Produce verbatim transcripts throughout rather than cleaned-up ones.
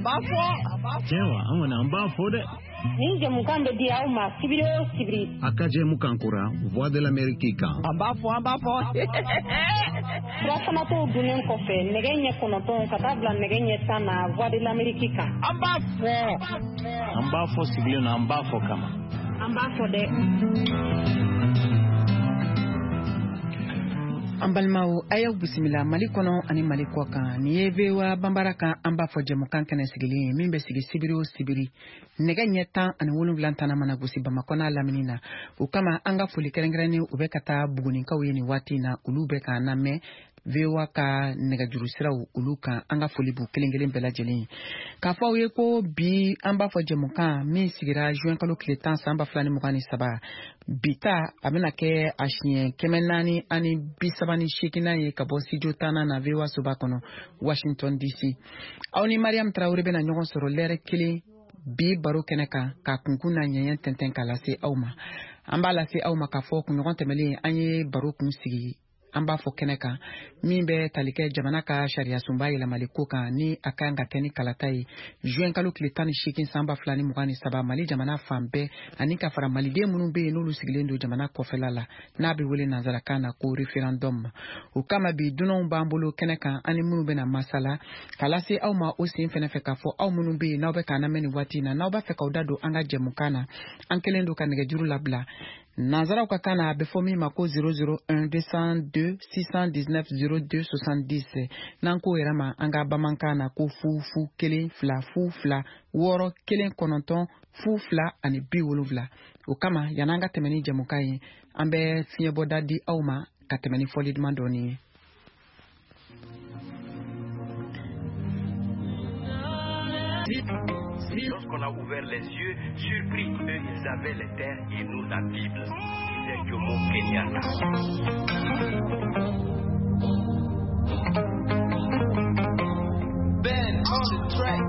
Abafo, Chewa, amana abafo de. Ninja mukambe di auma sibiri o sibiri. Akaje mukankura, voix de l'Amérique. Abafo, abafo. Rafana to dunen kofe, negenye konoton katabla negenye sana voix de l'Amérique. Abafo. Abafo sibiri na abafo kama. Abafo de. Ambalmao ayaw bisimila mali kono ani mali kwaka ni yevewa bambaraka amba fo jemukan kene sigili mimbe sigi sibiri o sibiri nega nyeta ani wulu blantana mana gusi bamakona laminina ukama anga fuli kerengreni ubekata buguni kawini wati na ulube ka name vewa ka nega jurusira uluka anga foli bu kelengelen bela jeli ka fa ye ko bi amba fo jemukan mi sigira juin kalo kletan samba flani mugani saba bita amena ke ashien kemenani ani bisabani shekina ye kabo sijo tana na vewa suba kono Washington D C awni Mariam Traoré bena nyogon soro lere kili bi baro keneka ka kunkuna nyenyen tenten kala se awma amba la se awma ka fo kun nyogon temeli anye baro kun sigi amba fo keneka mimbe talike jamana ka sharia sumba ila malikuka ni akanga keni kalatai juin kalo klitani shikin samba flani mugani saba mali jamana fambe ani ka fara mali de munumbe no lusiglendo jamana kofelala nabi wele nazara kana ko referendum ukama bi dunon bambolo keneka ani munumbe na masala kalasi au ma osin fene feka fo au munumbe na obe kana meni watina na oba feka udado anga jemukana ankelendo kanege juru labla Nazara Wakana befomi mako zéro zéro un deux zéro deux six un neuf zéro deux soixante-dix Nanko erama anga bamankana ko fu fu kelen fla fu fla woro kelen kononton fu fla ani bi woluvla ukama yananga temeni jamukai ambe fieboda di auma katemeni foli demandoni Lorsqu'on a ouvert les yeux, surpris, eux ils avaient les terres et nous la Bible, disait Jomo Kenyatta. Ben on the track.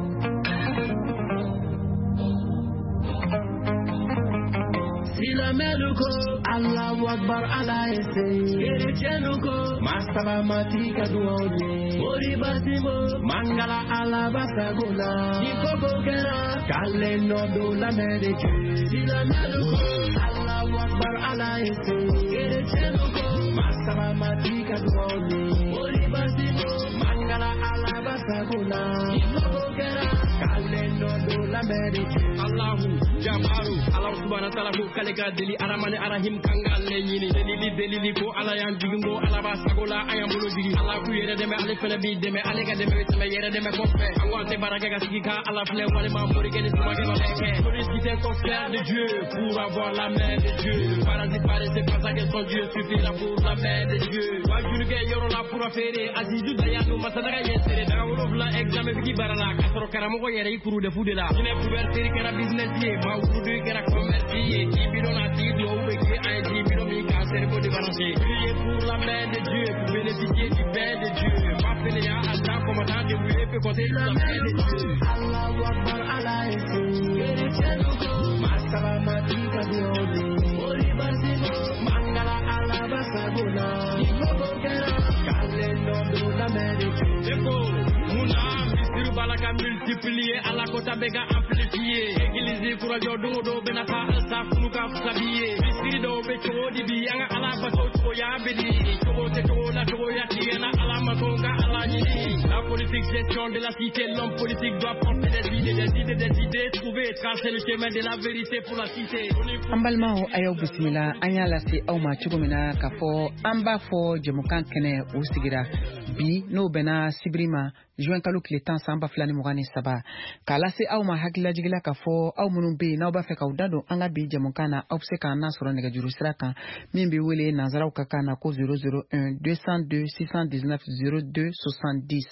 Silameluko, Allahu Akbar, Allah ese. Erechenuko, Mastaba Matika duone. Ori basimo, Mangala Allah basaguna. Ikoko kera, Kale no do la medeke. Silameluko, Allahu Akbar, Allah ese. Erechenuko, Mastaba Matika duone. Ori basimo, Mangala Allah basaguna. Ikoko kera, Kale no do la medeke. Allahu Jabaru, Allah subhanahu wa ta'ala ko kalega deli aramane arahim kanga alle nyini deli deli ko ala yan digingo ala ba sagola ayam bolo digi ala ku yere deme ale fele bi deme ale ga deme teme yere deme ko fe angwante baraka ga sigika ala fele wale ma mori gene suma ge leke solliciter confrère de Dieu pour avoir la main de Dieu paradis pare c'est pas ça que son Dieu suffit là pour la main de Dieu wa junu ge yoro la pour affaire azizu dayanu masanaga yesere daga wolo la examen bi barala kasoro karamo ko yere ikuru de fude la ne pouvoir faire kara business ye ma wudu kara commerce ye qui bidon a dit do we que a dit bidon mi ka cerveau de balancer prier pour la main de Dieu pour bénéficier du pain de Dieu pas faire ya Allah comme ça de vous peut compter la main de Dieu Allahu Akbar Allah ese erechenuko masaba matika duone ori basimo mangala Allah basaguna ikoko kera kale no do la medeke Eko muna misiru balaka multiplier ala kota bega amplifier église kura jodo do benata sa funuka sabiye misiri do be chodi bi anga ala baso to ya bedi to te to la to ya tiena ala matonga ala ni la politique gestion de la cité l'homme politique doit porter des idées des idées des idées trouver tracer le chemin de la vérité pour la cité ambalmao ayaw bisimila anya la se awma chugumina kafo amba fo jemukan kene usigira bi no bena sibrima juin kalo kletan samba flani mugani saba kala se awma hakila jigila kafo aw munun be na ba fe ka udado anga bi jamukana opse ka na soro nega juru sraka mimbi wele nazara ukakana ko zéro zéro un deux zéro deux six un neuf zéro deux soixante-dix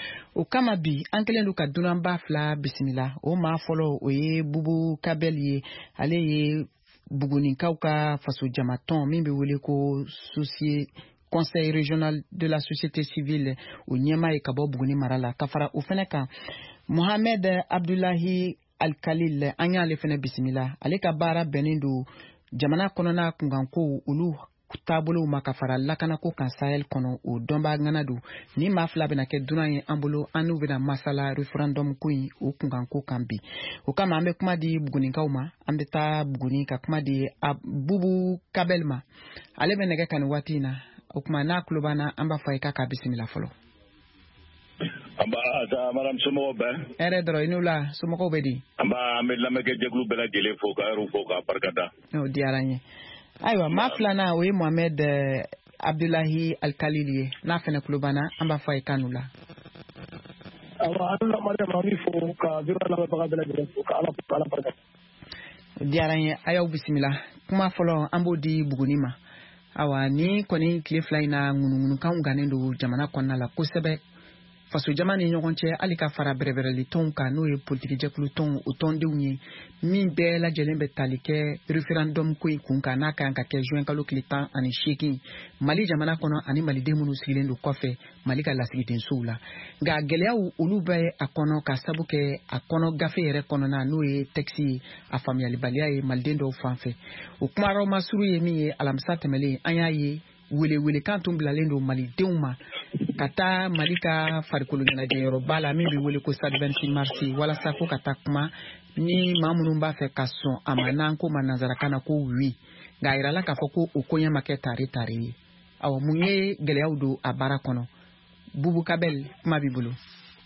o kama bi ankelen luka dunamba fla bismillah o ma folo o ye bubu kabeli ale ye buguni kauka faso jamaton mimbi wele ko soucier Conseil régional de la société civile au Niema et Kabo Buguni Marala Kafara Ufeneka Mohamed Abdullahi Al-Khalil Anya le fene bismillah aleka bara benindu jamana konona kunganko ulu taabolo ma ka fara lakana ko kan Sahel kono o dɔnba ŋana do ni maa fila bena kɛ dunan ye an bolo an n'u bena masala referendum ko in o kunkan ko kan bi o kama an bɛ kuma di Bugunikaw ma an bɛ taa Buguni ka kuma di Bubu Kabel ma ale bɛ nɛgɛ ka nin waati in na o kuma n'a tulo b'an na an b'a fɔ a ye k'a ka bisimila fɔlɔ. Amba ata maram somɔgɔw bɛɛ. Hɛrɛ dɔrɔn i n'u la somɔgɔw bɛ di. Amba an bɛ lamɛnkɛjɛkulu bɛɛ lajɛlen fo ka yɛrɛw fo ka barikada. O diyara n ye. Ayiwa maa filanan o ye Mohamed Abdullahi Alkalili ye n'a fɛnɛ tulo b'an na an b'a fɔ a ye k'a n'u la. Awa an lamɛnbagaw ma min fo ka vivre lamɛnbaga bɛɛ lajɛlen fo ka Ala fo ka Ala barika. O diyara n ye a y'aw bisimila kuma fɔlɔ an b'o di Buguni ma. Awa ni kɔni tile fila in na ŋunuŋunukanw gannen don jamana kɔnɔna la kosɛbɛ faso jama ni ɲɔgɔn cɛ hali ka fara bɛrɛbɛrɛli tɔnw kan n'o ye politiki jɛkulu tɔnw o tɔndenw ye min bɛɛ lajɛlen bɛ tali kɛ referendum ko in kun kan n'a kan ka kɛ juin kalo tile tan ani seegin Mali jamana kɔnɔ ani maliden minnu sigilen don kɔfɛ Mali ka lasigidensow la nka gɛlɛyaw olu bɛ a kɔnɔ ka sabu kɛ a kɔnɔ gafe yɛrɛ kɔnɔna n'o ye texte ye a faamuyalibaliya ye maliden dɔw fan fɛ o kumayɔrɔ masuru ye min ye alamisa tɛmɛlen an y'a ye wele wele kan tun bilalen don malidenw ma ka taa Mali ka farikolo ɲɛnajɛyɔrɔba la min bɛ wele ko stade vingt-six mars walasa ko ka taa kuma ni maa minnu b'a fɛ ka sɔn a ma n'an ko ma nanzarakan na ko oui nka a yirala k'a fɔ ko o koɲɛ ma kɛ tare tare ye awɔ mun ye gɛlɛyaw don a baara kɔnɔ Bubu Kabel kuma b'i bolo.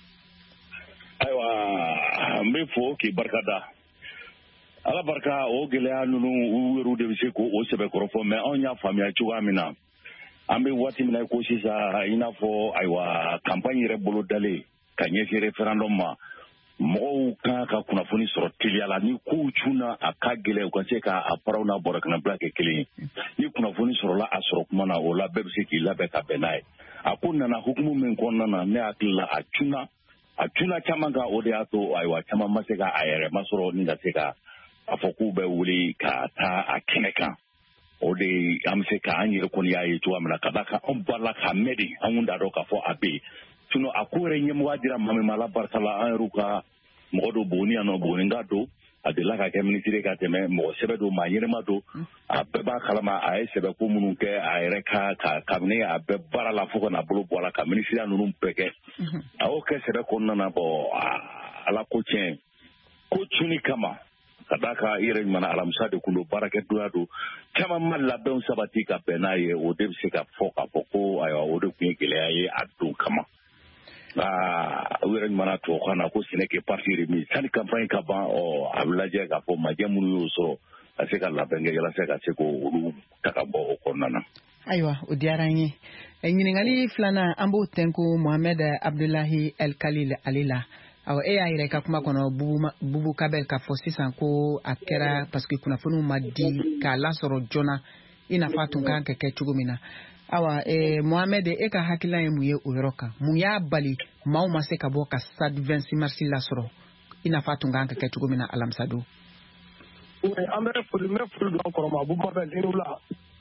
Ayiwa n bɛ fo k'i barikada Ala barika o gɛlɛya ninnu u yɛrɛw de bɛ se k'o sɛbɛkɔrɔ fɔ mais anw y'a faamuya cogoya min na an bɛ waati min na ko sisan i n'a fɔ ayiwa campagne yɛrɛ bolo dalen ka ɲɛsin referendum ma mɔgɔw kan ka kunnafoni sɔrɔ teliya la ni kow cunna a ka gɛlɛn u ka se ka a paraw n'a bɔra kana bila kɛ kelen ye ni kunnafoni sɔrɔla a sɔrɔ kuma na o la bɛɛ bɛ se k'i labɛn ka bɛn n'a ye a ko nana hukumu min kɔnɔna na ne hakili la a cunna a cunna caman kan o de y'a to ayiwa caman ma se ka a yɛrɛ ma sɔrɔ ni ka se ka a fɔ k'u bɛ wuli ka taa a kɛnɛ kan o de an bɛ se k'an yɛrɛ kɔni y'a ye cogoya min na ka da kan anw b'a la ka mɛn de an kun t'a dɔn k'a fɔ a bɛ yen sinon a ko yɛrɛ ɲɛmɔgɔya dira maa min ma Ala barika la an yɛrɛw ka mɔgɔ dɔ Buguni yan nɔ Bugunika don a delila ka kɛ ministre ka tɛmɛ mɔgɔ sɛbɛ don maa ɲɛnɛma don a bɛɛ b'a kalama a ye sɛbɛ ko minnu kɛ a yɛrɛ ka ka kabini a bɛɛ baara la fo ka n'a bolo bɔ a la ka ministeriya ninnu bɛɛ kɛ a y'o kɛ sɛbɛ kɔnɔna na bɔn Ala ko tiɲɛ ko cunni kama ka da ka i yɛrɛ ɲuman alamisa de kun don baarakɛdonya don caman ma labɛnw sabati ka bɛn n'a ye o de bɛ se ka fɔ k'a fɔ ko ayiwa o de tun ye gɛlɛya ye a don kama aa u yɛrɛ ɲuman tubabukan na ko ce n'est que partie remise sanni campagne ka ban ɔ a bɛ lajɛ k'a fɔ majɛ minnu y'o sɔrɔ ka se ka labɛn kɛ walasa ka se k'olu ta ka bɔ o kɔnɔna na. Ayiwa o diyara n ye ɲininkali filanan an b'o tɛnku Mohamed Abdullahi Alkalili ale la. Aw e y'a yɛrɛ ka kuma kɔnɔ Bubu Kabel k'a fɔ sisan ko a kɛra parce que kunnafoniw ma di k'a lasɔrɔ joona i n'a fɔ a tun kan ka kɛ cogo min na awa eh, Mohamed e ka hakilina ye mun ye o yɔrɔ kan mun y'a bali maaw ma se ka bɔ ka stade vingt-six mars lasɔrɔ i n'a fɔ a tun kan ka kɛ cogo min na alamisa don. An bɛ foli n bɛ foli don an kɔrɔ ma Bubu Kabel i n'u la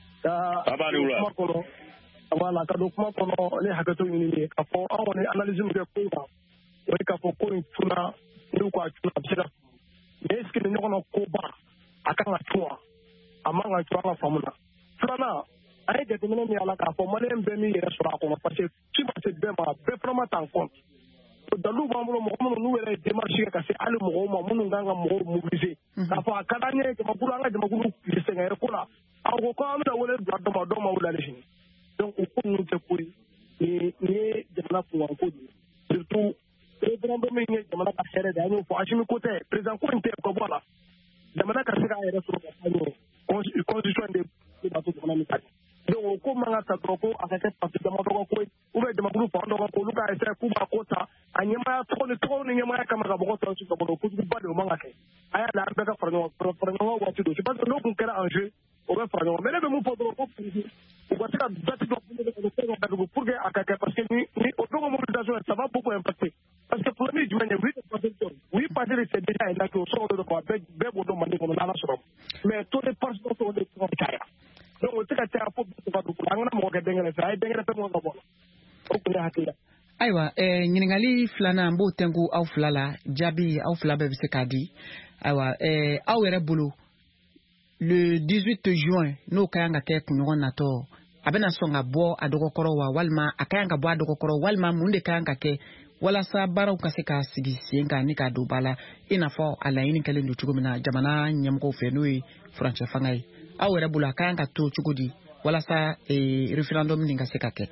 ka kuma kɔnɔ voilà ka don kuma kɔnɔ ne hakɛto ɲini ye k'a fɔ anw kɔni analyse min kɛ ko kan o ye k'a fɔ ko in tuna n'u ko a tuna a bɛ se ka mais est ce que nin ɲɔgɔnna koba a kan ka to wa a man ka to an ka faamu na filanan a ye jateminɛ min y'a la k'a fɔ maliyɛn bɛɛ min yɛrɛ sɔrɔ a kɔnɔ parce que ci ma se bɛɛ ma bɛɛ fana ma ta en compte dalilu b'an bolo mɔgɔ minnu n'u yɛrɛ ye démarche kɛ ka se hali mɔgɔw ma minnu kan ka mɔgɔw mobiliser k'a fɔ a ka d'an ye jamakulu an ka jamakulu sɛgɛrɛ ko la a ko ko an bɛna wele bila dɔ ma dɔw ma wuli hali sini donc o ko ninnu tɛ ko ye nin ye jamana kunkan ko de ye surtout président min ye jamana ka hɛrɛ de an y'o fɔ Asimi ko tɛ président ko in tɛ ka bɔ a la jamana ka se k'a yɛrɛ sɔrɔ ka taa ɲɛ constitution de bato jamana min ka di donc o ko man ka ta dɔrɔn ko a ka kɛ parti damadɔ ka ko ye ou bien jamakulu fan dɔ ka ko olu ka essayer k'u b'a ko ta a ɲɛmaya tɔgɔ ni tɔgɔ ni ɲɛmaya kama ka mɔgɔ tɔw sigi ka bɔ kojuguba de o man ka kɛ a y'a la an bɛɛ ka fara ɲɔgɔn fara ɲɔgɔn waati don c'est parce que n'o kun kɛra enjeu o bɛ fara ɲɔgɔn mais ne bɛ mun fɔ dɔrɔn ko u ka se ka date dɔ pour que a ka kɛ parce que ni ni o dɔgɔ mobilisation ça va beaucoup impacter parce que problème jumɛn ye oui oui parti de c'est déjà énact o sɔrɔ de ko bɛɛ bɛɛ b'o dɔn Mali kɔnɔ n'Ala sɔrɔ mais taux de participation de tɔgɔ bɛ caya donc o tɛ ka caya fo bi ka don an kana mɔgɔ kɛ dɛngɛrɛ fɛ a ye dɛngɛrɛ fɛn mɔgɔ ka bɔ o kun ye hakili la. Ayiwa eh, ɲininkali filanan n b'o tɛnku aw fila la jaabi aw fila bɛɛ bɛ se k'a di ayiwa eh, aw yɛrɛ bolo le dix-huit juin n'o ka kan ka kɛ kunɲɔgɔn natɔ a bɛna sɔn ka bɔ a dɔgɔkɔrɔ wa walima a ka kan ka bɔ a dɔgɔkɔrɔ walima mun de ka kan ka kɛ walasa baaraw ka se ka sigi sen kan ni ka don ba la i n'a fɔ a laɲini kɛlen don cogo min na jamana ɲɛmɔgɔw fɛ n'o ye furancɛ fanga ye aw yɛrɛ bolo a ka kan ka to cogo di walasa eh, référendum nin ka se ka kɛ.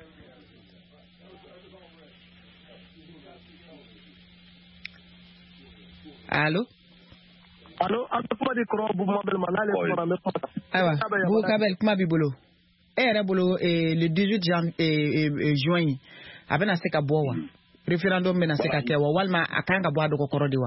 Allo allo an tɛ kuma di kɔrɔ bu mabel ma n'ale kuma me kuma ayiwa bu kabel kuma b'i bolo e yɛrɛ bolo eh, le dix-huit jan eh, eh, juin a bɛna se ka bɔ wa référendum bɛna se ka kɛ wa walima a kan ka bɔ a dɔgɔkɔrɔ de wa.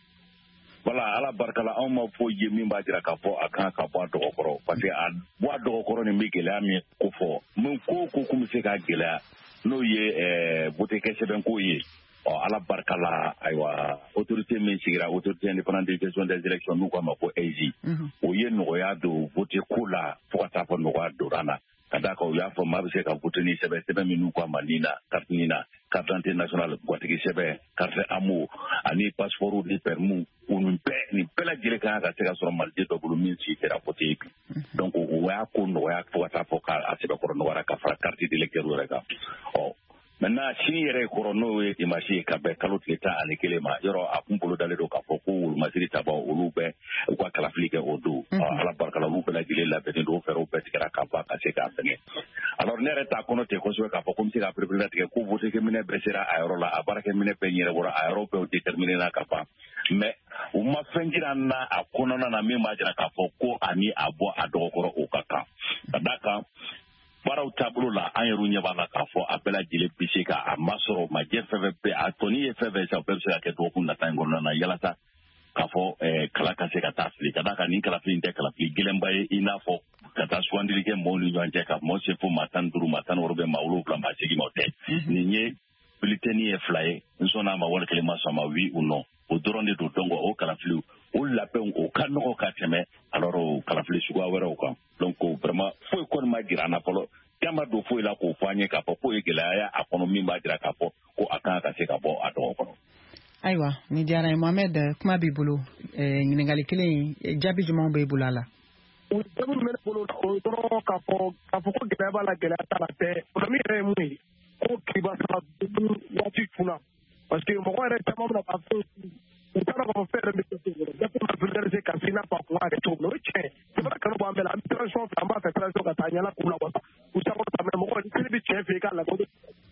Wala ala barika la anw ma fɔ ye min b'a jira k'a fɔ a kan ka bɔ a dɔgɔkɔrɔ parce que a bɔ a dɔgɔkɔrɔ nin bɛ gɛlɛya min ko fɔ min ko ko kun bɛ se ka gɛlɛya n'o ye vote kɛ sɛbɛnko ye ɔ ala barika la ayiwa autorité min sigira autorité indépendante de gestion des élections n'u k'a ma ko A G o ye nɔgɔya don vote ko la fo ka taa fɔ nɔgɔya donna na ka d'a kan u y'a fɔ maa bɛ se ka vote ni sɛbɛn sɛbɛn min n'u k'a ma nin na carte nin na carte d'identité nationale gatigi sɛbɛn carte amo ani passeport ni permis o nin bɛɛ nin bɛɛ lajɛlen kan ka se ka sɔrɔ maliden dɔ bolo min si kɛra vote ye bi donc o y'a ko nɔgɔya fo ka taa fɔ k'a sɛbɛnkɔrɔ nɔgɔyara ka fara carte d'électeur yɛrɛ kan ɔ maintenant sini yɛrɛ kɔrɔ n'o ye dimanche ye ka bɛn kalo tile tan ani kelen ma yɔrɔ a kun bolo dalen don k'a fɔ ko wolomasiri tabaw olu bɛ u ka kalafili kɛ o don ala barika la olu bɛɛ lajɛlen labɛnnen don fɛɛrɛw bɛɛ tigɛra ka ban ka se k'a fɛngɛ alors ne yɛrɛ t'a kɔnɔ ten kosɛbɛ k'a fɔ ko n bɛ se ka perepere latigɛ ko votekɛminɛ bɛɛ sera a yɔrɔ la a baarakɛminɛ bɛɛ ɲɛnabɔra a yɔrɔ bɛɛ déterminé na ka ban mais u ma fɛn jira n na a kɔnɔna na min b'a jira k'a fɔ ko ani a bɔ a dɔgɔkɔrɔ o ka kan ka d'a kan baaraw taabolo la an yɛrɛ ɲɛ b'a la k'a fɔ a bɛɛ lajɛlen bɛ se ka a masɔrɔ majɛ fɛn fɛn bɛ a tɔni ye fɛn fɛn san o bɛɛ bɛ se ka kɛ dɔgɔkun nata in kɔnɔna na yalasa k'a fɔ kala ka se ka taa fili ka d'a kan nin kalafili tɛ kalafili gɛlɛnba ye i n'a fɔ ka taa sugandili kɛ mɔɔw ni ɲɔgɔn cɛ ka mɔɔ se fo maa tan ni duuru maa tan ni wɔɔrɔ bɛ maa wolonwula maa segin ma o tɛ nin ye bulletin ye fila ye n sɔnna a ma wali kelen ma sɔn ma oui ou non o dɔrɔn de don donc o kalafiliw o labɛnw o ka nɔgɔ ka tɛmɛ alors o kalafili suguya wɛrɛw kan donc vraiment foyi kɔni ma jira an na fɔlɔ jama don foyi la k'o fɔ an ye k'a fɔ k'o ye gɛlɛya a kɔnɔ min b'a jira k'a fɔ ko a kan ka se ka bɔ a dɔgɔ kɔnɔ. Ayiwa ni diyara ye Mohamed kuma b'i bolo ɲininkali kelen jaabi jumɛn b'i bolo a la. o jaabi min bɛ ne bolo o dɔrɔn k'a fɔ k'a fɔ ko gɛlɛya b'a la gɛlɛya t'a la tɛ problème yɛrɛ ye mun ye ko kiba sara waati kunna parce que mɔgɔ yɛrɛ caman bɛna k'a fɔ u taara k'a fɔ fɛn yɛrɛ bɛ kɛ cogo dɔ bɛɛ ma vulgariser ka se n'a fɔ a kun b'a kɛ cogo min na o ye tiɲɛ ye jamana kanu b'an bɛɛ la an bɛ transition fɛ an b'a fɛ transition ka taa ɲɛna k'u la wasa u caman ta mɛ mɔgɔ ni seli bɛ tiɲɛ fɛ i k'a lajɛ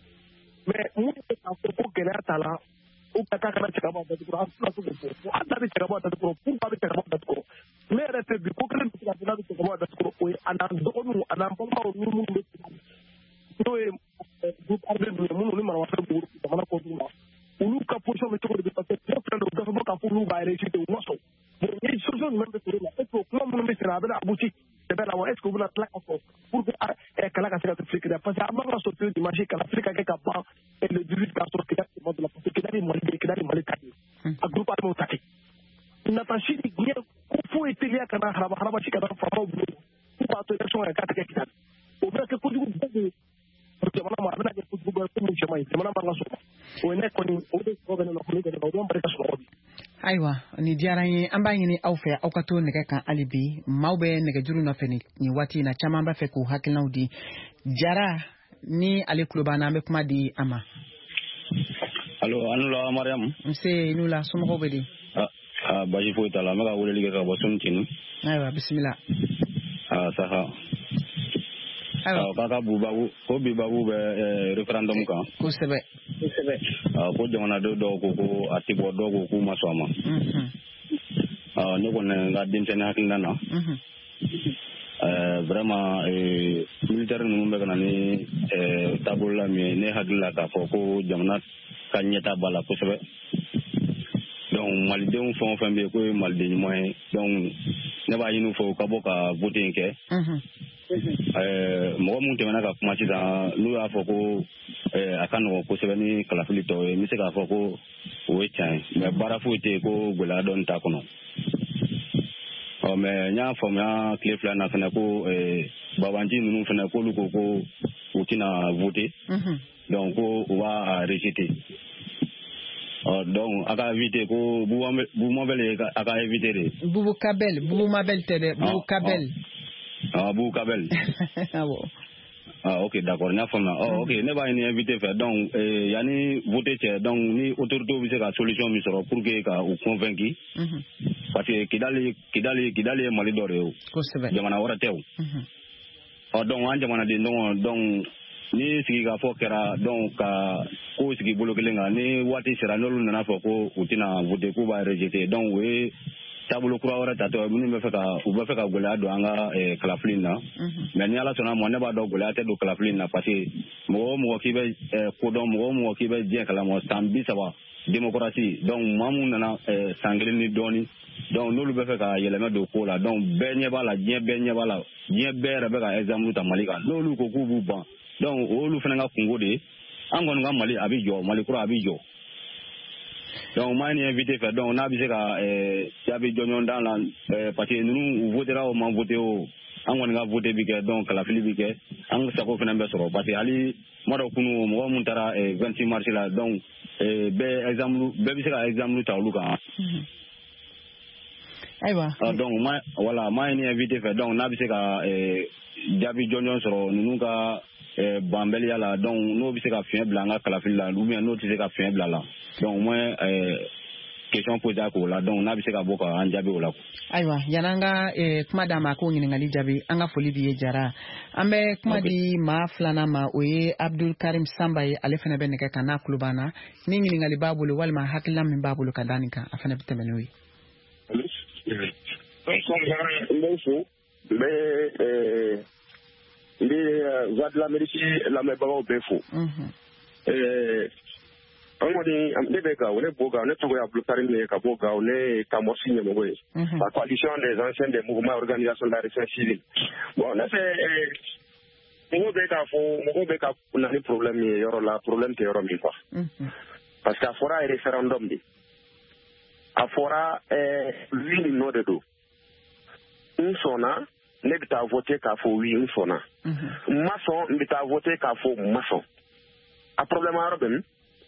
mais mun bɛ k'a fɔ ko gɛlɛya t'a la u ka taa kana cɛkɔrɔba datugu an tɛna se k'o fɔ an ta bɛ cɛkɔrɔba datugu pourquoi bɛ cɛkɔrɔba datugu ne yɛrɛ tɛ bi ko kelen bɛ se ka n'a bɛ cɛkɔrɔba datugu o ye a n'an dɔgɔninw a n'an balimaw ni minnu bɛ n'o ye groupe armé ninnu ye minnu ni maramafɛn b'u jamana kɔnɔna na olu ka position bɛ cogo di parce que ne filɛ nin ye o bɛ fɔ k'a fɔ olu b'a réussir u ma sɔn bon ni solution jumɛn bɛ sɔrɔ o la est ce que o kuma minnu bɛ senna a bɛna abouti sɛbɛn la wa est ce que u bɛna tila ka fɔ pour que kala ka se ka fili kɛnɛ parce que an b'a ka sortir dimanche kala fili ka kɛ ka ban le dix-huit k'a sɔrɔ Kidali tɛ mɔdɔ la parce que Kidali Mali de ye Kidali Mali ta de ye a groupe armé ta kɛ nata si ni diɲɛ ko foyi teliya ka na haraba haraba si ka na faamaw bolo k'u b'a to élection yɛrɛ k'a tɛ kɛ Kidali o bɛna kɛ kojugu bɛɛ de ye jamana ma a bɛna kɛ kojugu bɛɛ ko mun cɛ man ɲi jamana man ka sɔrɔ o ye ne kɔni o de sɔrɔ bɛ ne na ko ne bɛ ne na o bɛ n barika sunɔgɔ bi. Ayiwa ni diyara n ye an b'a ɲini aw fɛ aw ka to nɛgɛ kan hali bi maaw bɛ nɛgɛjuru nɔfɛ nin waati in na caman b'a fɛ k'u hakilinaw di Jara ni ale tulo b'an na an bɛ kuma di a ma. Allo an la Mariam. Nse n'u la somɔgɔw bɛ di. Ah baasi foyi t'a la n bɛ ka weleli kɛ ka bɔ Suntinu. Ayiwa bisimila. Ah saha. Ayiwa k'a ka bubabu ko bibabu bɛ référendum kan. Kosɛbɛ. Kosɛbɛ. Ah ko jamanadenw dɔw ko ko a ti bɔ dɔw ko k'u ma sɔn a ma. Ah ne kɔni n ka denmisɛnnin hakilina na. Euh, vraiment euh, militaire ninnu bɛ ka na ni euh, taabolo la min ye ne hakili la k'a fɔ ko jamana ka ɲɛta b'a la kosɛbɛ donc malidenw fɛn o fɛn bɛ yen k'o ye maliden ɲuman ye donc ne b'a ɲini u fɛ u ka bɔ ka vote in kɛ euh, mɔgɔ minnu tɛmɛna ka kuma sisan n'u y'a fɔ ko euh, a ka nɔgɔn kosɛbɛ ni kalafili tɔw ye n bɛ se k'a fɔ ko o ye tiɲɛ ye mais baara foyi tɛ yen ko gɛlɛya dɔɔni t'a kɔnɔ. Ɔ mɛ n y'a faamuya tile fila na fɛnɛ ko babanji ninnu fɛnɛ k'olu ko ko u tɛna voter donc ko u b'a rejeter ɔ donc a ka invité ko Boubou Mabel a ka invité de. Boubou Kabel, Boubou Mabel tede, Boubou Kabel. Ah, Boubou Kabel. Ah bon. Ah, ok, d'accord, n'a fonna. Oh, ok, ne b'a ni invité fait donc euh yani voter donc ni autorité bi se ka solution mi soro pour que ka ou convaincu. Mhm. Parce que Kidali Kidali Kidali Mali dore o. Ko sebe. Jamana wara tew. Mhm. Oh, donc an jamana de donc donc ni sigi ka fo kera donc ka ko sigi bolo kelenga ni wati sera nolu nana fo ko utina voter ko ba rejeter donc we tabulu kura wara tato minu be feka u be feka gola do anga e kalaflin na mais ni ala sona mo ne ba do gola te do kalaflin na parce que mo mo ki be ko do mo mo ki be je kala mo sambi sawa démocratie donc mamu nana sangre ni doni donc nolu be feka yelema do ko la donc benye bala je benye bala je bere be ka example ta malika nolu ko ku bu ban donc olu fena nga kungo de angon nga mali abijo mali kura abijo. Donc moi ni invité fait donc on a bisé ka euh yabi jonyon dans la parce que nous votera au man voter au angon nga voter bike donc la fili bike ang sako fena be soro parce que ali modo kunu mo muntara e vingt-six mars là donc euh be exemple be bisé ka exemple ta luka. Aywa. Donc moi voilà moi ni invité fait donc on a bisé ka euh yabi jonyon soro nous ka eh bambeli la donc no bi se ka fien blanga kala fil la ou bien no ti se ka fien blala donc moi eh question posée ko la donc na bi se ka boka an jabe wala ko aywa yananga eh kuma da ma ko ngini ngali jabe anga foli bi jara ambe kuma di ma flana ma oye Abdul Karim Sambaye ale fana be ne ka kana klubana ni ngini ngali babulu walma hakilla min babulu kadanika afana bitemene wi mais euh les voix de l'Amérique la me bago befo euh amoni ambeka on est boga on est tout ya Abdul Karim ne ka boga on est kamosi ne mo la coalition des anciens des mouvements organisation de la recherche civile bon on a fait mo beka fo mo beka on a des problèmes yoro la problème que yoro mi quoi parce que fora référendum di afora euh lui ni no de do un sona ne bita voter ka fo oui un sona maçon bita voter ka fo maçon a problème a robin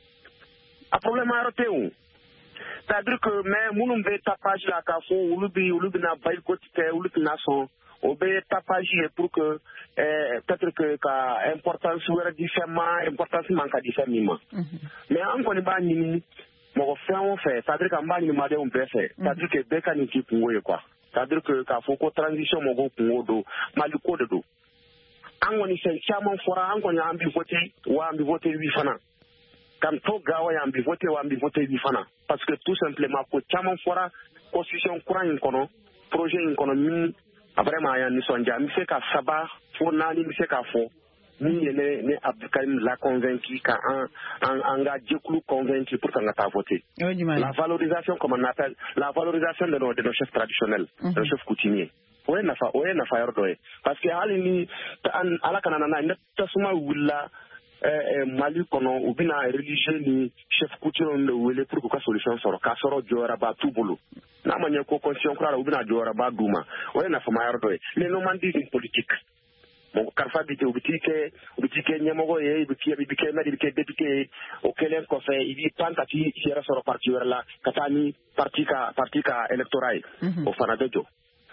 a problème a rotéou c'est-à-dire que mais munum be tapage la ka fo ulubi ulubi na bail quotidien ulubi na son obe tapage pour que euh peut-être que ka importance wera différemment importance manka différemment mais en ko ni ba ni mo fait on fait c'est-à-dire que mba ni ma de on peut faire c'est-à-dire que be kan ki pour quoi c'est-à-dire que ka fo ko transition mo go kungo do mali ko de do angoni sen chama fora angoni ambi voter wa ambi voter huit fana kam to gawa ya ambi voter wa ambi voter huit fana parce que tout simplement ko chama fora constitution courant kono projet in kono mi vraiment ya ni sonja mi se ka saba fo nani mi se ka fo ni ne ne Abdulkarim la convaincu ka en en anga jekulu convaincu pour qu'on a voté la valorisation comme on appelle la valorisation de nos de nos chefs traditionnels de nos chefs coutumiers ouais na fa ouais na fa yordoé parce que hali ni ala kana na na tasuma willa eh mali kono ubina religieux ni chef coutumier ndo wele pour que solution soro ka soro jora ba tubulu na manye ko conscience kra ubina jora ba duma ouais na fa ma yordoé les nomandisme politique mon karfa bité ubitike ubitike nyamogo ye ubitike bibike na bibike député okelen ko fe ibi tantati yera soro parti wala katani parti ka parti ka électoral o fana dejo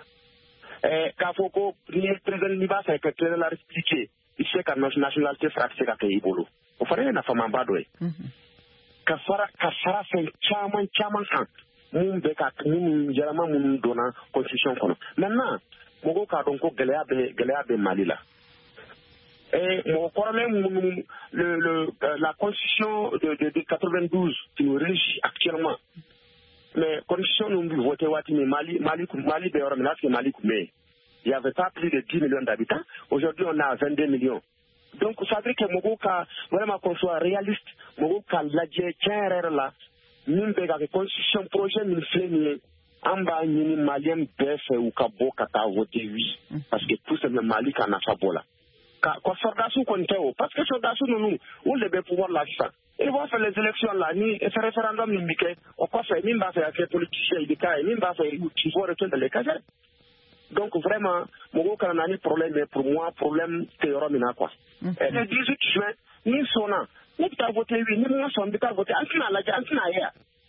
eh ka foko ni président ni ba sa que très la expliquer il sait que notre nationalité frappée ka kay bolo o fana na fama badwe ka fara ka fara sen chaman chaman kan mun be ka mun jarama mun dona constitution kono maintenant mogo ka donc gelea be gelea be Mali là et mon problème le le la constitution de de, de quatre-vingt-douze qui nous régit actuellement mais constitution nous voter wati Mali Mali Mali be ormena que Mali mais il y avait pas plus de dix millions d'habitants aujourd'hui on a vingt-deux millions donc ça veut dire que mogo ka vraiment qu'on soit réaliste mogo ka la je tiens là nous be ga constitution projet nous fait amba nyini malien befe ou kabo kata voter oui parce que tout simplement Mali kana fabola ka ko sordasu konteo parce que sordasu nous on le be pouvoir là ça ils vont faire les élections là ni ce référendum ni bike o ko fait ni ba faire que politicien il cas ni ba faire il faut retourner les cases donc vraiment mon kana ni problème mais pour moi problème théorie na quoi et le dix-huit juin ni sona ni ta voter oui ni moi son bita voter en final la en final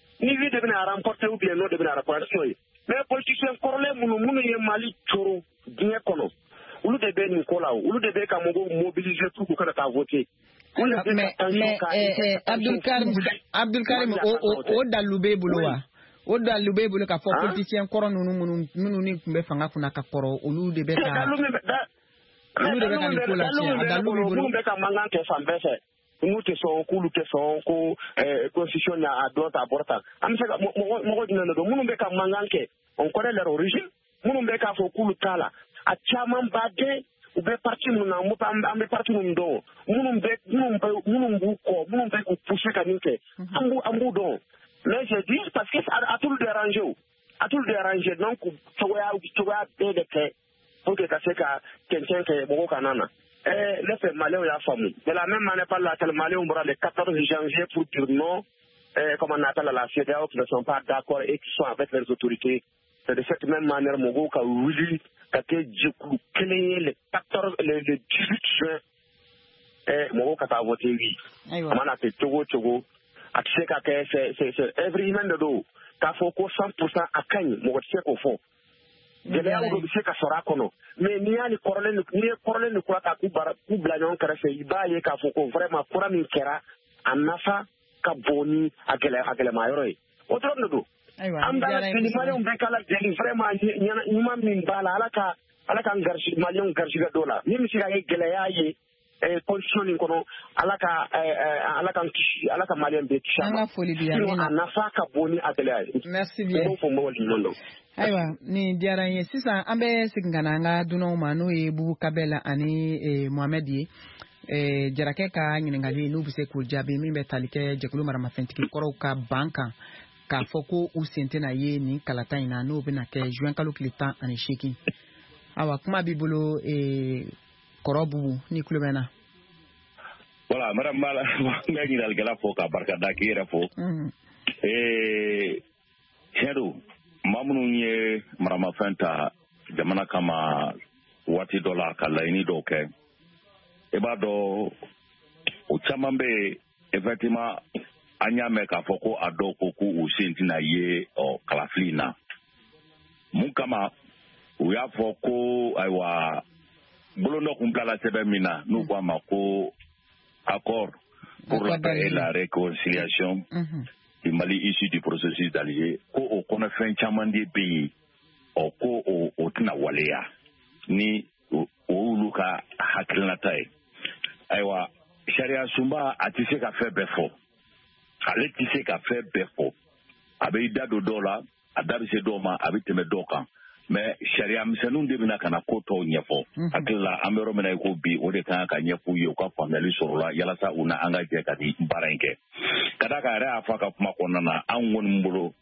bɛna remporter ou bien n'o de bɛna remporter mais politicien kɔrɔlen minnu minnu ye Mali coro diɲɛ kɔnɔ olu de bɛ nin ko la olu de bɛ ka mɔgɔw mobiliser pour que ka taa voter. mais mais Abdul Karim Abdul Karim o dalu bɛ bolo wa o dalu bɛ bolo ka fɔ politicien kɔrɔ ninnu minnu minnu ni tun bɛ fanga kunna ka kɔrɔ olu de bɛ ka olu de bɛ ka nin ko la tiɲɛ a dalu bɛ bolo minnu bɛ ka mankan kɛ fan bɛɛ fɛ n'u tɛ sɔn k'olu tɛ sɔn ko constitution y'a dɔ ta bɔra ta an bɛ se ka mɔgɔ jumɛn de don minnu bɛ ka mankan kɛ on connaît leur origine minnu bɛ k'a fɔ k'olu t'a la a caman ba den u bɛ parti minnu na an bɛ parti minnu dɔn minnu bɛ minnu b'u kɔ minnu bɛ k'u pousser ka nin kɛ an b'u an b'u dɔn mais je dis parce que a t'olu déranger o a t'olu déranger donc cogoya cogoya bɛɛ de kɛ pour que ka se ka cɛncɛn kɛ mɔgɔw kana na. Eh, ne fais malin à famille. De la même manière, par laquelle Mali on le quatorze janvier pour dire non, eh, comme on appelle à la C E D A O, qui ne sont pas d'accord et qui sont avec les autorités. C'est de cette même manière, Mogo, qui a voulu, qui le quatorze, le dix-huit juin, eh, Mogo, qui a voté oui. On a fait Togo, Togo. A tu sais que c'est every human de l'eau. T'as fait cent pour cent à Kanye, Mogo, tu sais qu'au fond. Gɛlɛya dɔ bɛ se ka sɔrɔ a kɔnɔ mais n'i y'a ni kɔrɔlen n'i ye kɔrɔlen ni kura ta k'u bara k'u bila ɲɔgɔn kɛrɛfɛ i b'a ye k'a fɔ ko vraiment kura min kɛra a nafa ka bon ni a gɛlɛya a gɛlɛma yɔrɔ ye o dɔrɔn de don an bɛ ala deli maliyɛnw bɛ k'ala deli vraiment ɲuman min b'a la ala ka ala ka garisi maliyɛnw garisɛgɛ dɔ la min bɛ se ka kɛ gɛlɛya ye condition nin kɔnɔ ala ka ala ka kisi ala ka maliyɛn bɛɛ kisi a ma sinon a nafa ka bon ni a gɛlɛya ye. Merci bien. N b'o fɔ mɔgɔw ɲuman dɔn. Ayiwa ni diyara n ye sisan an bɛ segin ka na an ka dunanw ma n'o ye Bubu Kabɛla ani Mohamed ye Jarakɛ ka ɲininkali n'u bɛ se k'o jaabi min bɛ tali kɛ jɛkulu maramafɛntigi kɔrɔw ka ban kan k'a fɔ ko u sen tɛna ye nin kalata in na n'o bɛna kɛ juin kalo tile tan ani seegin awa kuma b'i bolo kɔrɔ Bubu ni tulo bɛ n na. Voilà madame Mala n bɛ ɲininkɛla fɔ ka barikada k'i yɛrɛ fɔ tiɲɛ don maa minnu ye maramafɛn ta jamana kama waati dɔ la ka laɲini dɔw kɛ i b'a dɔn o caman bɛ yen effectivement an y'a mɛn k'a fɔ ko a dɔw ko k'u sen tɛna ye kalafili in na mun kama u y'a fɔ ko ayiwa bolon dɔ tun bilala sɛbɛn min na n'u k'a ma ko accord pour la paix et la réconciliation du Mali issu du processus d'Alger ko o kɔnɔ fɛn caman de bɛ yen ɔ ko o tɛna waleya ni o y'olu ka hakilinata ye ayiwa sariya sunba a tɛ se ka fɛn bɛɛ fɔ ale tɛ se ka fɛn bɛɛ fɔ a bɛ i da don dɔw la a da bɛ se dɔw ma a bɛ tɛmɛ dɔw kan mais sariya misɛnninw de bɛna ka na ko tɔw ɲɛfɔ hakili la an bɛ yɔrɔ min na i ko bi o de kan ka ɲɛfɔ u ye u ka faamuyali sɔrɔ la yalasa u na an ka jɛ ka nin baara in kɛ ka d'a kan a yɛrɛ y'a fɔ a ka kuma kɔnɔna na an kɔni bolo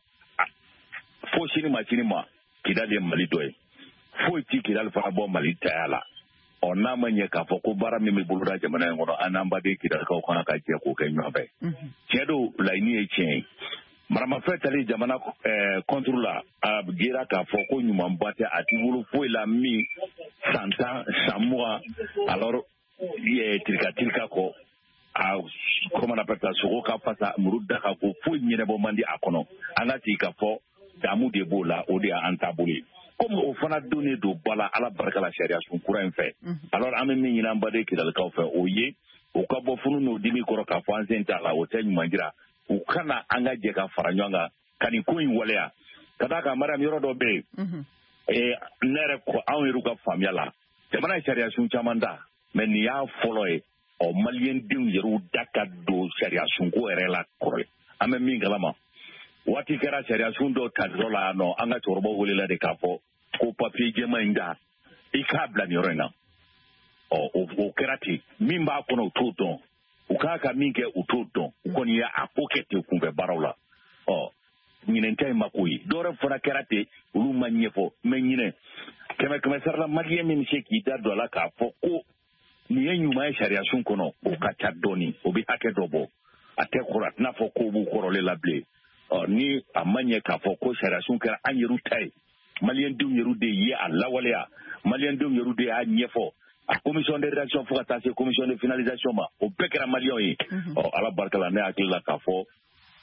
fo sini ma sini ma Kidali ye Mali dɔ ye foyi ti Kidali fana bɔ Mali taya la ɔ n'a ma ɲɛ k'a fɔ ko baara min bɛ boloda jamana in kɔnɔ an n'an baden Kidalikaw kan ka jɛ k'o kɛ ɲɔgɔn fɛ tiɲɛ don laɲini ye tiɲɛ ye maramafɛn tali jamana contre la a dira k'a fɔ ko ɲumanba tɛ a ti wolo foyi la min san tan san mugan alors tirika tirika kɔ a comment on appelle ça sogo ka fasa muru da ka ko foyi ɲɛnabɔ man di a kɔnɔ an ka sigi ka fɔ damu de b'o la o de y'an taabolo ye comme o fana donnen don ba la ala barika la sariya sun kura in fɛ alors an bɛ min ɲini an baden Kidalikaw fɛ o ye o ka bɔ funu n'o dimi kɔrɔ k'a fɔ an sen t'a la o tɛ ɲuman jira u kana an ka jɛ ka fara ɲɔgɔn kan ka nin ko in waleya ka d'a kan Mariam yɔrɔ dɔ bɛ yen ne yɛrɛ kɔ anw yɛrɛ ka faamuya la jamana ye sariya sun caman da mais nin y'a fɔlɔ ye ɔ maliyɛndenw yɛrɛw da ka don sariya sunko yɛrɛ la kɔrɔ an bɛ min kalama waati kɛra sariya sun dɔw ta yɔrɔ la nɔ an ka cɛkɔrɔbaw welela de k'a fɔ ko papiye jɛman in da i k'a bila nin yɔrɔ in na ɔ o kɛra ten min b'a kɔnɔ u t'o dɔn u k'a ka min kɛ u t'o dɔn u kɔni ye a ko kɛ ten kunfɛ baaraw la ɔ ɲinɛ ta ye ma ko ye dɔwɛrɛ fana kɛra ten olu ma ɲɛfɔ mɛ ɲinɛ kɛmɛ kɛmɛ sarala maliyɛn min bɛ se k'i da don a la k'a fɔ ko nin ye ɲuman ye sariya sun kɔnɔ o ka ca dɔɔni o bɛ hakɛ dɔ bɔ a tɛ kɔrɔ a tɛna fɔ ko b'u kɔrɔlen la bilen ɔ ni a ma ɲɛ k'a fɔ ko sariya sun kɛra an yɛrɛw ta ye maliyɛndenw yɛrɛw de ye a lawaleya maliyɛndenw yɛrɛw de y'a ɲɛfɔ a commission de rédaction fo ka taa se commission de finalisation ma o bɛɛ kɛra maliyɛnw ye ɔ ala barika la ne hakili la k'a fɔ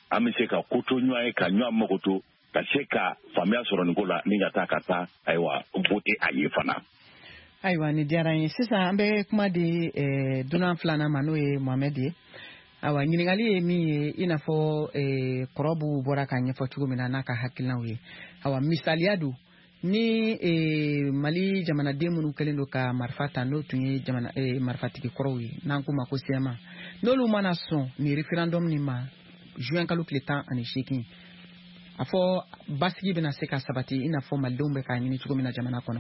an bɛ se ka ko to ɲɔgɔn ye ka ɲɔgɔn mago to ka se ka faamuya sɔrɔ nin ko la ni ka taa ka taa ayiwa vote a ye fana. Ayiwa ni diyara n ye sisan an bɛ kuma di dunan filanan ma n'o ye Mohamed ye. Awa ɲininkali ye min ye i n'a fɔ kɔrɔbu bɔra k'a ɲɛfɔ cogo min na n'a ka hakilinaw ye. Awa misaliya don ni Mali jamanaden minnu kɛlen don ka marifa ta n'o tun ye jamana marifatigi kɔrɔw ye n'an k'u ma ko C M A n'olu mana sɔn ni référendum nin ma juin kalo tile tan ani seegin a fɔ basigi bɛna se ka sabati i n'a fɔ malidenw bɛ k'a ɲini cogo min na jamana kɔnɔ.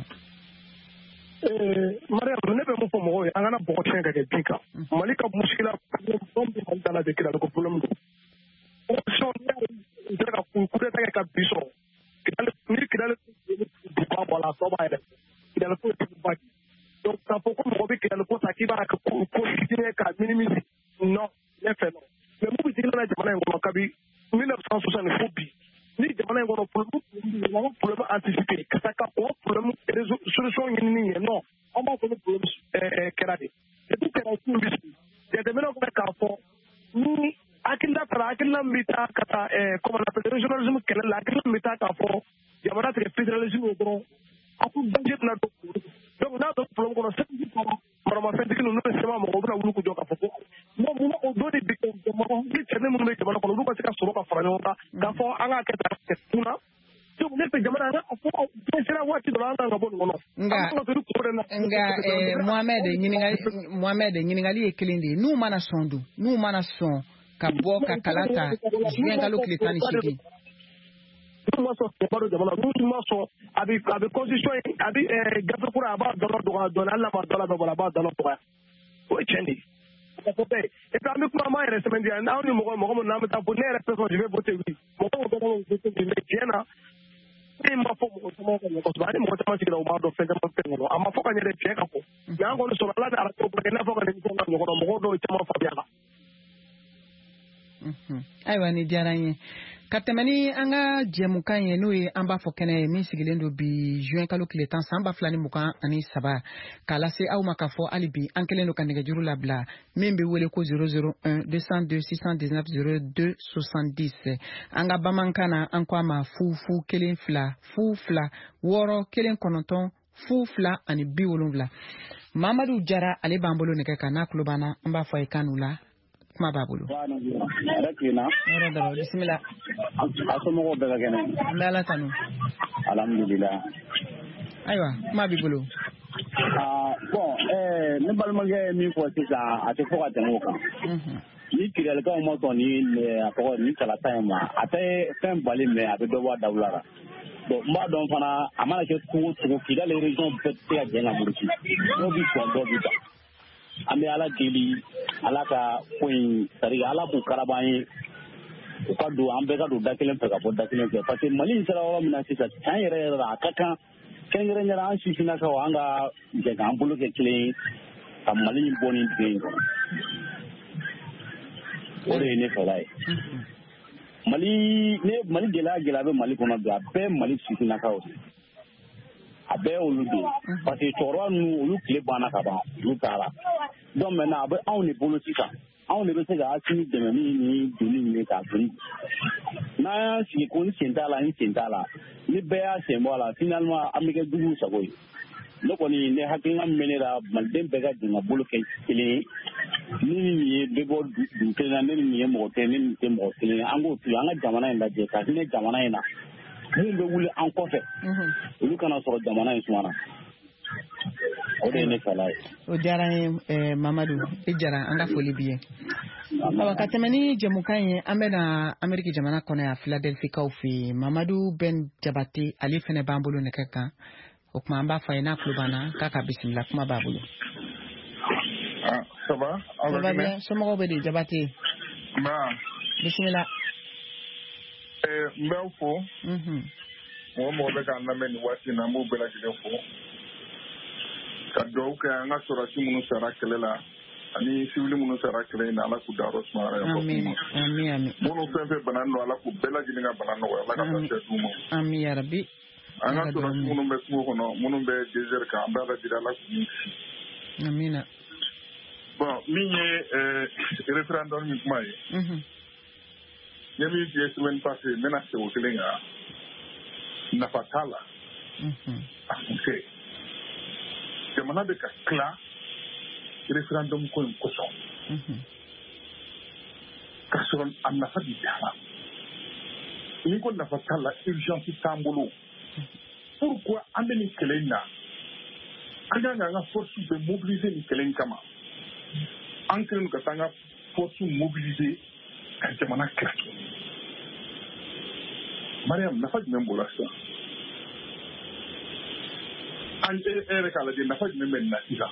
Mariam, ne bɛ mun fɔ mɔgɔw ye an kana bɔgɔ tiɲɛ ka kɛ bin kan. Mali ka muskila bɔn bɛ Mali dala de kira ko problème don. Option ne ka coup d'état ka bi sɔrɔ. Ni Kidal ba wala so ba yɛrɛ. Kidal ko ba. Donc ça faut que mɔgɔ bɛ Kidal ko ta k'i b'a ka ko continuer ka minimiser. Non, ne fɛ non. Mais mun bɛ jigin na jamana in kɔnɔ kabi mille neuf cent soixante fo bi. Ni jamana in kɔnɔ problème problème anticipé ka taa ka o problème solution ɲinini ye non an b'a fɔ ni problème kɛra de depuis kɛra kun bi sigi jateminɛw bɛ k'a fɔ ni hakilina taara hakilina min bɛ taa ka taa comment on appelle régionalisme kɛlɛ la hakilina min bɛ taa k'a fɔ jamana tigɛ fédéralisme ye dɔrɔn a ko danger tɛna don donc n'a dɔn problème kɔnɔ sɛbɛnni kɔnɔ maramafɛntigi ninnu bɛ sɛbɛn mɔgɔw bɛna wuli k'u jɔ k'a fɔ ko non mun na o don de bi kɛ jamana ni cɛnin minnu bɛ jamana kɔnɔ olu ka se ka sɔrɔ ka fara ɲɔgɔn kan k'a fɔ an k'a kɛ tan kɛ kunna donc ne fɛ jamana an ka fɔ aw sera waati dɔ la an kan ka bɔ nin kɔnɔ. Nga nga Mohamed ɲininkali Mohamed ɲininkali ye kelen de ye n'u mana sɔn dun n'u mana sɔn ka bɔ ka kalan ta juin kalo tile tan ni seegin. N'u ma sɔn sɛbɛn don jamana n'u ma sɔn a bɛ a bɛ constitution a bɛ gafe kura a b'a dɔnɔ dɔgɔya dɔɔnin hali n'a ma dɔ la bɛɛ bɔ a b'a dɔnɔ dɔgɔya o ye tiɲɛ de ye. Et puis an bɛ kuma maa yɛrɛ sɛbɛn di yan aw ni mɔgɔ mɔgɔ minnu n'an bɛ taa fo ne yɛrɛ personne je vais voter oui mɔgɔ mɔgɔ bɛ voter oui mais tiɲɛ na ne ma fɔ mɔgɔ caman ka ɲɛ kosɛbɛ ani mɔgɔ caman sigira u b'a dɔn fɛn caman fɛn kɔnɔ a ma fɔ ka ɲɛ dɛ tiɲɛ ka fɔ mais an kɔni sɔrɔ ala de ala t'o kɛ n'a fɔ ka nin fɛn ka ɲɔgɔn na mɔgɔw dɔw caman faamuya la. Ayiwa ni diyara n ye ka tɛmɛ ni an ka jɛmukan ye n'o ye an b'a fɔ kɛnɛ ye min sigilen don bi juin kalo tile tan san ba fila ni mugan ani saba k'a lase aw ma k'a fɔ hali bi an kɛlen don ka nɛgɛjuru labila min bɛ wele ko zéro zéro un deux cent deux six cent dix-neuf zéro deux soixante-dix an ka bamanankan na an ko a ma fu fu kelen fila fu fila wɔɔrɔ kelen kɔnɔntɔn fu fila ani bi wolonwula Mamadu Jara ale b'an bolo nɛgɛ kan n'a tulo b'an na an b'a fɔ a ye kan n'u la kuma b'a bolo. Yɔrɔ dɔrɔn bisimila. A somɔgɔw bɛɛ ka kɛnɛ. An bɛ Ala tanu. Alhamdulillah. Ayiwa kuma b'i bolo. Ah bon ɛɛ ne balimakɛ ye min fɔ sisan a tɛ fɔ ka tɛmɛ o kan. Ni kiriyalikaw ma sɔn ni a tɔgɔ ni kalata in ma a tɛ fɛn bali mɛ a bɛ dɔ bɔ a dawula la. Bon n b'a dɔn fana a mana kɛ cogo o cogo Kidali région bɛɛ tɛ se ka jɛn ka muruti dɔw bɛ sɔn dɔw bɛ ban. An bɛ Ala deli Ala ka ko in c'est-à-dire Ala k'u karaba an ye u ka don an bɛɛ ka don da kelen fɛ ka bɔ da kelen fɛ parce que Mali in sera yɔrɔ min na sisan tiɲɛ yɛrɛ yɛrɛ la a ka kan kɛrɛnkɛrɛnnenya an sifinnakaw an ka jɛ k'an bolo kɛ kelen ye ka Mali in bɔ nin dingɛ in kɔnɔ o de ye ne fɛla ye. Mali ne Mali gɛlɛya gɛlɛya bɛ Mali kɔnɔ bi a bɛɛ Mali sifinnakaw de a bɛɛ olu de parce que cɛkɔrɔba ninnu olu tile banna ka ban olu taara donc maintenant a bɛ anw de bolo sisan anw de bɛ se ka Asimi dɛmɛ ni joli nin ye k'a doni n'an y'an sigi ko ni sen t'a la ni sen t'a la ni bɛɛ y'a sen bɔ a la finalement an bɛ kɛ juguw sago ye ne kɔni ne hakilina min bɛ ne la maliden bɛɛ ka jɛn ka bolo kɛ kelen ye ni nin ye bɛ bɔ dugu kelen na ne ni nin ye mɔgɔ kelen ne nin tɛ mɔgɔ kelen ye an k'o to yen an ka jamana in lajɛ ka hinɛ jamana in na mun bɛ wuli an kɔfɛ olu kana sɔrɔ jamana in sumana o de ye ne fɛla ye. O diyara n ye Mamadu i Jara an ka foli b'i ye. Awa ka tɛmɛ ni jɛmukan ye an bɛna Ameriki jamana kɔnɔ yan Philadelphikaw fɛ yen Mamadu Ben Jabate ale fɛnɛ b'an bolo nɛgɛ kan o tuma an b'a fɔ a ye n'a tulo b'an na k'a ka bisimila kuma b'a bolo. Ça va? Ça va bien somɔgɔw bɛ di Jabate. Bisimila. N b'aw fo mɔgɔ mɔgɔ bɛ k'an lamɛn nin waati in na an b'u bɛɛ lajɛlen fo ka dugawu kɛ an ka sɔrɔdasi minnu sara kɛlɛ la ani sivili minnu sara kɛlɛ in na Ala k'u dayɔrɔ suma minnu fɛn fɛn bana nɔ Ala k'u bɛɛ lajɛlen ka bana nɔgɔya Ala ka lafiya d'u ma. Ami ya rabi. An ka sɔrɔdasi minnu bɛ kungo kɔnɔ minnu bɛ désert kan an bɛ Ala deli Ala k'u ni kisi. Amina. Bon min ye référendum min kuma ye Yami fi semaine passée mena se o kelenga na fatala mhm afuse jamana de ka kla referendum ko ko so mhm kasoron am na fadi dara ni ko na fatala urgence tambolo pourquoi ameni kelenga anga nga force de mobiliser ni kelenga kama ankre nu katanga force mobiliser ka jamana kla Mariam, n'a pas de même bolasa. En est kala de n'a pas de même na ila.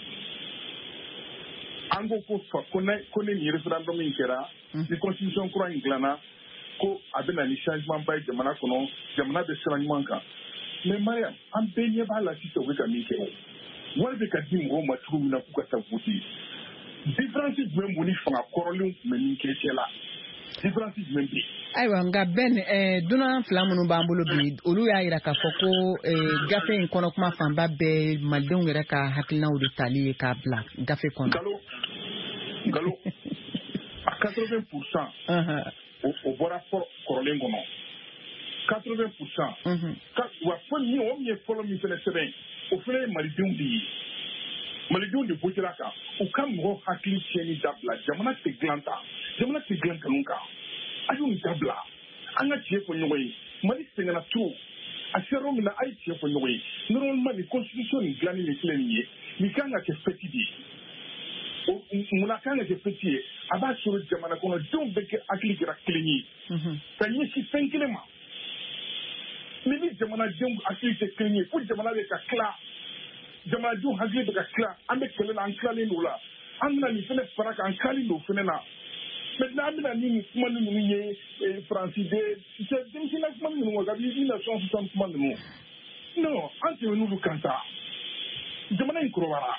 Ango ko fa connaît connaît ni référendum inkera, ni constitution kura inglana ko abena ni changement bay jamana kono, jamana de changement ka. Mais Mariam, en benye ba la sito weka mikero. Wala de kadim go matru na ku ka tafuti. Difference même boni fa korolum men nketela. Difference même bi. Aywa nga ben eh duna flamunu bambulo bi olu ya ira ka foko eh gafe en kono kuma famba be maldengu ngere ka hakilna u tali ka bla gafe kono galo galo à quatre-vingts pour cent uh-huh au bora for korolengo no quatre-vingts pour cent mhm ka wa fonni o mi follow mi fene seben o fene maldengu di maldengu di bojiraka o kam go hakili cheni dabla jamana te glanta jamana te glanta nunka ayun dabla anga tie ko nyoy mali sengana tro asero mina ay tie ko nyoy normalement ni constitution ni glani ni kleni ni kanga ke fetidi o muna kanga ke fetidi aba suru jamana kono don beke akli gira kleni mhm tanyi si fenkelema ni jamana jom akli te kleni fu jamana be ka kla jamana ju hagli be ka kla ambe kele an klali nula amna ni fene faraka an kali no fene na maintenant amina ni kuma ni ni ye Francis de c'est dem si na kuma ni mo gabi ni na son son kuma ni mo non ante nous lu kanta jamana inkrowara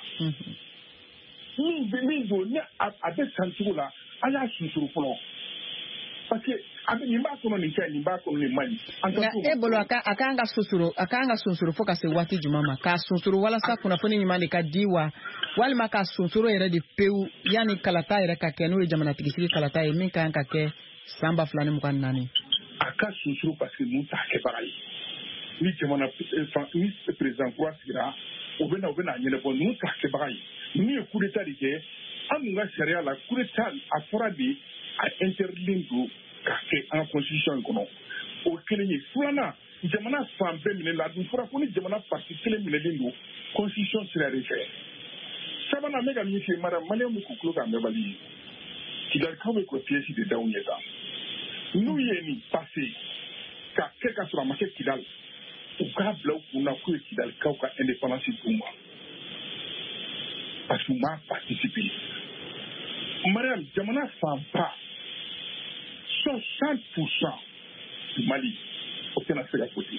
ni ni do ni a de santura aya susuru fulo parce que abi ni ba kono ni kai ni ba kono ni mani anga e bolo aka aka anga susuru aka anga susuru foka se wati jumama ka susuru wala sa kuna foni ni mani ka diwa wali maka susuru ere di peu yani kalata ere ka kenu jamana tigisiri kalata e min kan ka ke samba fulani mukan nani aka susuru parce que nous ta ke barai ni jamana ni président quoi sira obena obena nyele bon nous ta ke barai ni coup d'état dike amunga sharia la coup d'état a foradi a interlindo kake en constitution kono o keleni fulana jamana fambe mine la du fura ko ni jamana parti kele mine lindo constitution sera refaire sabana mega mi fi mara mane mu kuklo ka me bali kidal kawe ko pièce de dawneta nous yeni passé ka ke ka sura make kidal o ka blau kuna ko kidal ka ka indépendance pour moi parce que moi participer Mariam jamana famba soixante pour cent du Mali obtient la seule côté.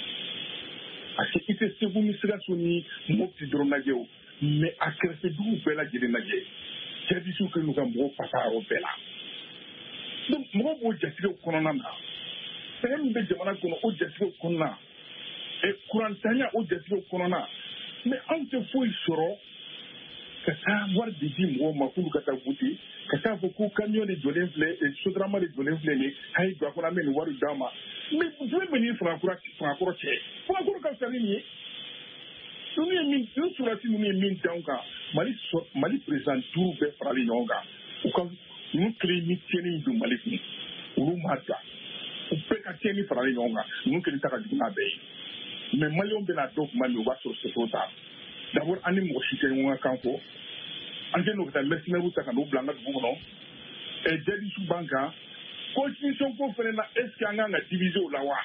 À ce qui était vous misera soni mopti dronageo mais à crescer d'où bella gelenagé. C'est dit que nous avons passé au bella. Donc moi vous jette au kononana. C'est même des jamana kono au jette au konona. Et courantania au jette au konona. Mais on te fouille soro que ça voir des dim ou ma fulu kata bouti. Kata beaucoup camion de Jolenfle et sodrama de Jolenfle ni hay do ko na men waru dama mais vous devez venir frankura frankura che frankura ka sani ni nous ni min nous sur la si nous ni min tanka mali mali président tour be frali nyonga ou quand nous créer ni tieni du mali ni uru mata ou pe ka tieni frali nyonga nous que ta ka dina be mais mali on be na donc mali o ba so se tota d'abord anim mo chite ngwa kanko anje no ta mercenaire ou ta ka no blanga du no e jadi su banka constitution ko fere na est ce anga nga diviser o lawa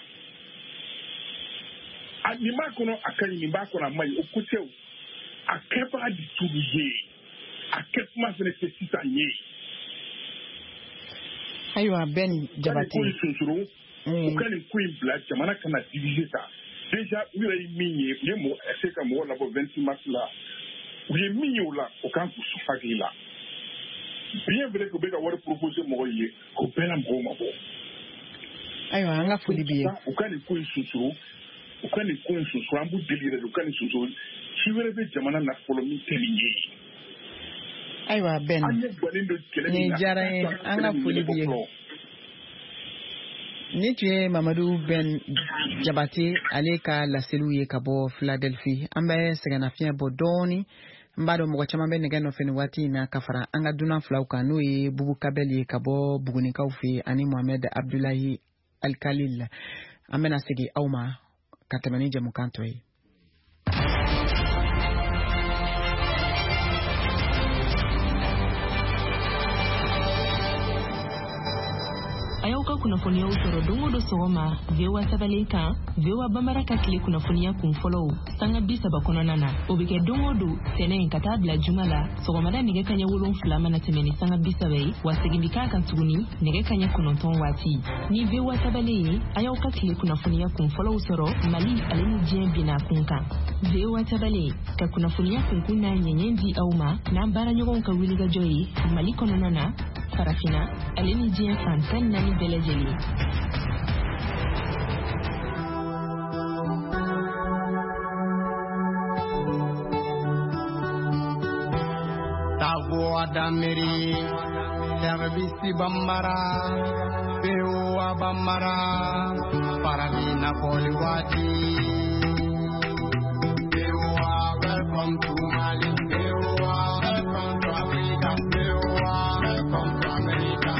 ani ma kono akani ni ba kono mai o kutew akeba di tubiye akema fere se sitanye aywa ben jabati ko susuru o kan ko impla jamana kana diviser ta déjà ura minye yemo ese ka mo la bo vingt-six mars la oui minyo la o kan ku sufagi la bien vrai que beka war proposer mo ye ko bela mo ma bo aywa anga fudi biye o kan ko susuru o kan ko susuru ambu delire o kan susuru si were be jamana na polomi telinye aywa ben ni jara anga fudi biye Ni tu ye Mamadou Ben Jabate ale ka laseliw ye ka bɔ Philadelphie an bɛ sɛgɛnnafiɲɛ bɔ dɔɔni n b'a dɔn mɔgɔ caman bɛ nɛgɛ nɔfɛ nin waati in na ka fara an ka dunan filaw kan n'o ye Bubu Kabel ye ka bɔ Bugunikaw fɛ ani Mohamed Abdullahi Alkalil an bɛna segin aw ma ka tɛmɛ ni jɛmukan tɔ ye. Ayauka kunafonia usoro dongo do sogoma vewa sabale kan vewa bambara ka kile kunafonia kun follow sanga bisa bakono nana obike dongo do tenen kata bla jumala sogoma da nige kanya wolon flama na temeni sanga bisa bai wasegindika kan tuguni nige kanya kunonton wati ni vewa sabale ayauka kile kunafonia kun follow usoro mali aleni jien bina kunka vewa sabale ka kunafonia kun kunna nyenyendi auma na bara nyogon ka wiliga joyi mali kono nana farafina aleni jien fantan nani belejeli Tago adamiri servisi bambara bewa bambara paramina poliwati bewa welcome to Mali bewa welcome to Africa bewa welcome to America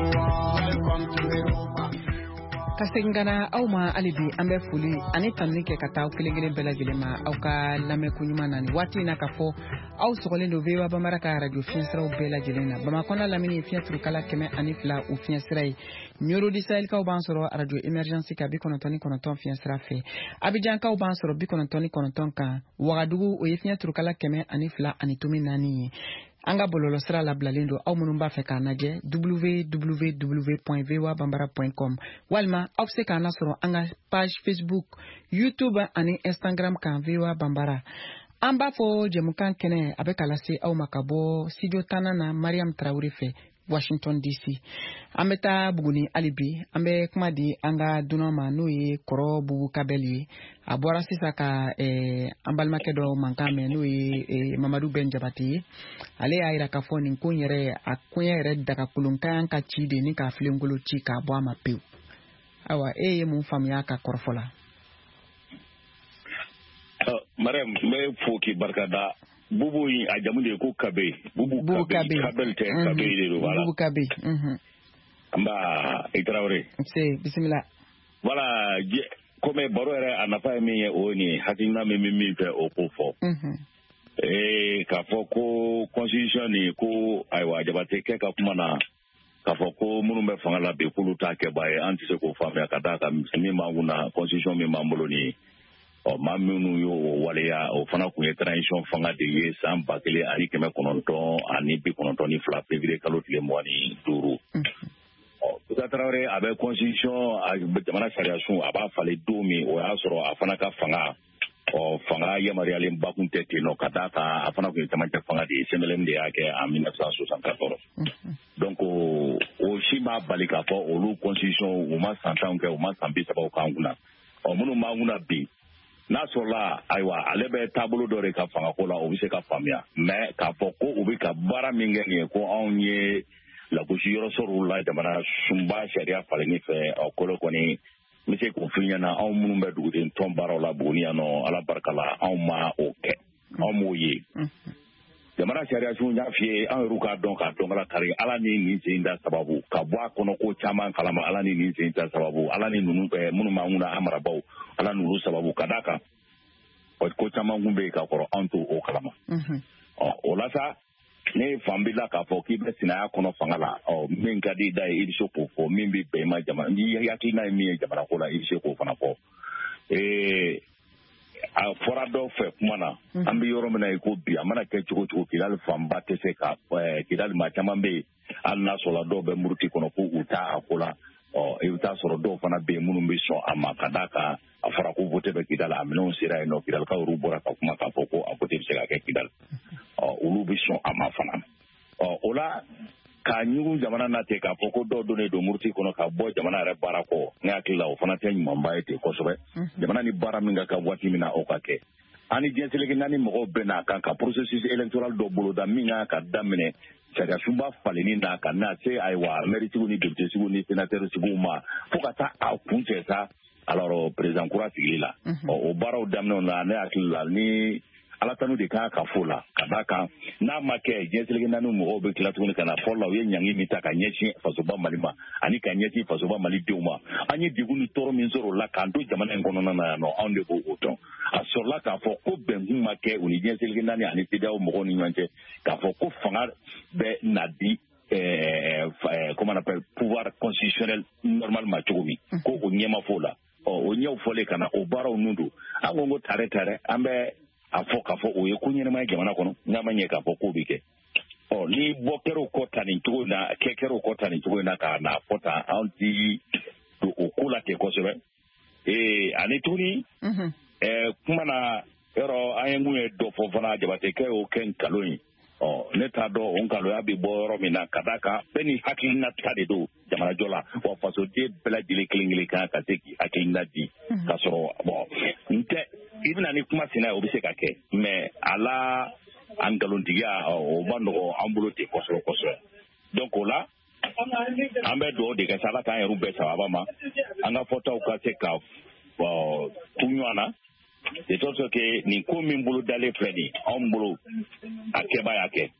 Kasengana au ma alibi ambe fuli ani tanike kata au kilengele bela jilema au ka lame kunyuma nani wati na kafo au sokolindo vewa bamaraka radio fiensra u bela jilena bamakona lamini fiatru kala keme anifla u fiensrai nyoro disail ka u bansoro radio emergency ka bi konontoni konoton fiensra fe Abidjan ka u bansoro bi konontoni konoton ka Wagadugu u fiatru kala keme anifla anitumi nani Anga bololo sera la blalindo au munumba fe kanaje w w w point v w a bambara point com walma au se kana soro anga page Facebook YouTube ani Instagram kan V W A Bambara amba fo jemukan kene abeka lase au makabo Sidio Tanana Mariam Traoré fe Washington D C ambeta buguni alibi ambe kuma di anga dunoma no ye koro Bubu Kabel ye abora sisa ka eh, ambalma kedo mankame no ye eh, Mamadou Ben Jabate ale ayira ka foni kunyere akunyere daga kulunkan ka chide ni ka flengolo chi ka bo amapew awa eye mun famya ka korfola uh, Mariam me foki barkada Bubu yi a jamu de ko Kabe Bubu, Bubu Kabe Kabel te mm-hmm. Kabe de do wala Bubu Kabe mhm amba Traoré c'est bismillah voilà comme baro era anafa mi oni hakina mi mi fe okofo mhm eh ka foko constitution ni ko aiwa Jabate ke ka kuma na ka foko munu me fanga la be kulu ta ke bae anti se ko famia kada ka mi manguna constitution mi mamolo ni o mamunu yo wale ya o fana ku transition fanga de ye sam bakele ari keme kononton ani bi kononton ni fla février kalot le mois ni duru o Traoré avec constitution a jamana sariasun aba fale domi o ya soro afana ka fanga o fanga ya mariale mbakun tete no kada ka afana ku tamante fanga de semelem de yake en mille neuf cent soixante-quatorze donc o o shima balika fo o lu constitution o ma santan ke o ma sambi saba ka nguna o munu manguna bi na sola aiwa alebe tabolo dore ka fanga ko la o bise ka famia mais ka foko o bi ka bara mingeni ko onye la kushi yoro soru la de mana sumba sharia faleni fe o kolo koni mise ko finya na on munu be dugu ton baro la bonia no ala barkala on ma oke on moye jamana sharia sun ya fie an ruka don ka don la kare ala ni ni jinda sababu ka bwa kono ko chama kalama ala ni ni jinda sababu ala ni nunu be munu ma nguna amara baw ala nuru sababu kadaka ko chama ngumbe ka koro anto o kalama mhm o la sa ne fambila ka fo ki be sina kono fangala o min ka di dai idiso ko ko min bi be ma jama ni yaki na mi jama ko la idiso ko fana ko eh a fora do fe kumana ambi yoro mena ko bi amana ke chuko chuko kilal famba te se ka kilal ma chama be al na sola do be muruti kono ko uta akola o e uta soro do fana be munu be so ama kadaka afara ko vote be kidal amnon sira no kidal ka rubora ka kuma ka foko akote se ka ke kidal o ulu be so ama fana o ola ka nyugu jamana na te ka foko do do ne do murti kono ka bo jamana re barako ngakila o fana te nyumba ete ko sobe jamana ni bara minga ka wati mina o ka ke ani jenseleke nani mo bena kan ka processus electoral do bolo da minga ka damene sariya sunba faleni na ka na se ayiwa maire sigiw ni député sigiw ni sénateur sigiw ma fo ka taa a kun cɛ sa alors président kura sigili la o baaraw daminɛw na ne hakili la ni ala tanu de kan ka fo la ka da kan n'a ma kɛ diɲɛseleke naani mɔgɔw bɛ tila tuguni ka na fɔlɔ la u ye ɲangi min ta ka ɲɛsin fasoba mali ma ani ka ɲɛsin fasoba mali denw ma an ye degun ni tɔɔrɔ min sɔrɔ o la k'an to jamana in kɔnɔna na yan nɔ anw de b'o dɔn a sɔrɔla k'a fɔ ko bɛnkun ma kɛ u ni diɲɛseleke naani ani C E D E A O mɔgɔw ni ɲɔgɔn cɛ k'a fɔ ko fanga bɛ na di comment on appelle pouvoir constitutionnel normal ma cogo min ko o ɲɛma fo la o ɲɛw fɔlen ka na o baaraw nun don an ko ko tare tare an bɛ a fɔ k'a fɔ o ye ko ɲɛnama ye jamana kɔnɔ n'a ma ɲɛ k'a fɔ k'o bɛ kɛ ɔ ni bɔ kɛr'o kɔ tan nin cogo in na kɛ kɛr'o kɔ tan nin cogo in na k'a n'a fɔ tan an ti don o ko la ten kosɛbɛ ee ani tuguni ɛɛ kuma na yɔrɔ an ye mun ye dɔ fɔ fana jabatekɛ y'o kɛ nkalon ye ɔ ne t'a dɔn o nkaloya bɛ bɔ yɔrɔ min na ka d'a kan bɛɛ ni hakilina ta de don jamanajɔ la wa fasoden bɛɛ lajɛlen kelen kelen kan ka se k'i hakilina di k'a sɔrɔ bɔn n tɛ i bɛna ni kuma sinna ye o bɛ se ka kɛ mɛ a la a nkalontigiya o ma nɔgɔ an bolo ten kosɛbɛ kosɛbɛ donc o la an bɛ dugawu de kɛ sa ala k'an yɛrɛ bɛɛ sababa ma an ka fɔtaw ka se ka tu ɲɔgɔn na de telle sorte que nin ko min bolo dalen filɛ nin anw bolo a kɛba y'a kɛ.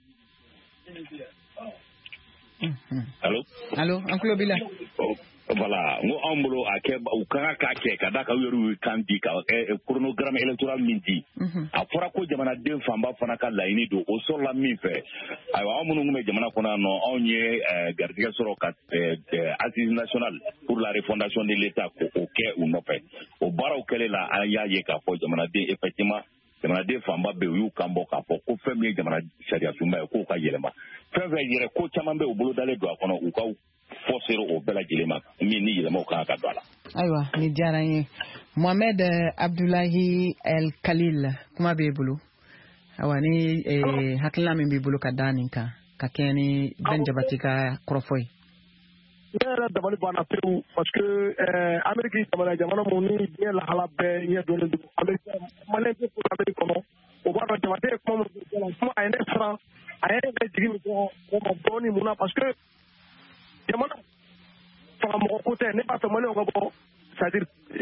Allo allo an kulo b'i la. Voilà n ko anw bolo a kɛ u kan k'a kɛ ka d'a kan u yɛrɛ y'u kan di ka chronogramme électoral min di a fɔra ko jamanaden fanba fana ka laɲini don o sɔrɔla min fɛ ayiwa anw minnu tun bɛ jamana kɔnɔ yan nɔ anw ye garijɛgɛ sɔrɔ ka assise nationale pour la refondation de l'État k'o kɛ u nɔfɛ o baaraw kɛlen la an y'a ye k'a fɔ jamanaden effectivement jamanaden fanba bɛ yen u y'u kan bɔ k'a fɔ ko fɛn min ye jamana sariya sunba ye k'o ka yɛlɛma fɛn fɛn yɛrɛ ko caman bɛ u bolo dalen don a kɔnɔ u ka fɔ sera o bɛɛ lajɛlen ma min ni yɛlɛmaw kan ka don a la. Ayiwa ni diyara n ye Mohamed Abdulahi El Khalil kuma b'e bolo awa ni hakilina min b'i bolo ka da nin kan ka kɛɲɛ ni Ben Jabate ka kɔrɔfɔ ye. Ne yɛrɛ dabali banna pewu parce que Amérique jamana jamana mun ni diɲɛ lahala bɛɛ ɲɛ dɔnnen don maliyɛn tɛ fo Amérique kɔnɔ o b'a dɔn Jabate ye kuma min fɔ kuma a ye ne siran a ye ne jigi min fɔ o ma dɔɔnin mun na parce que jamana fanga mɔgɔ ko tɛ ne b'a fɛ maliyɛnw ka bɔ c'est-à-dire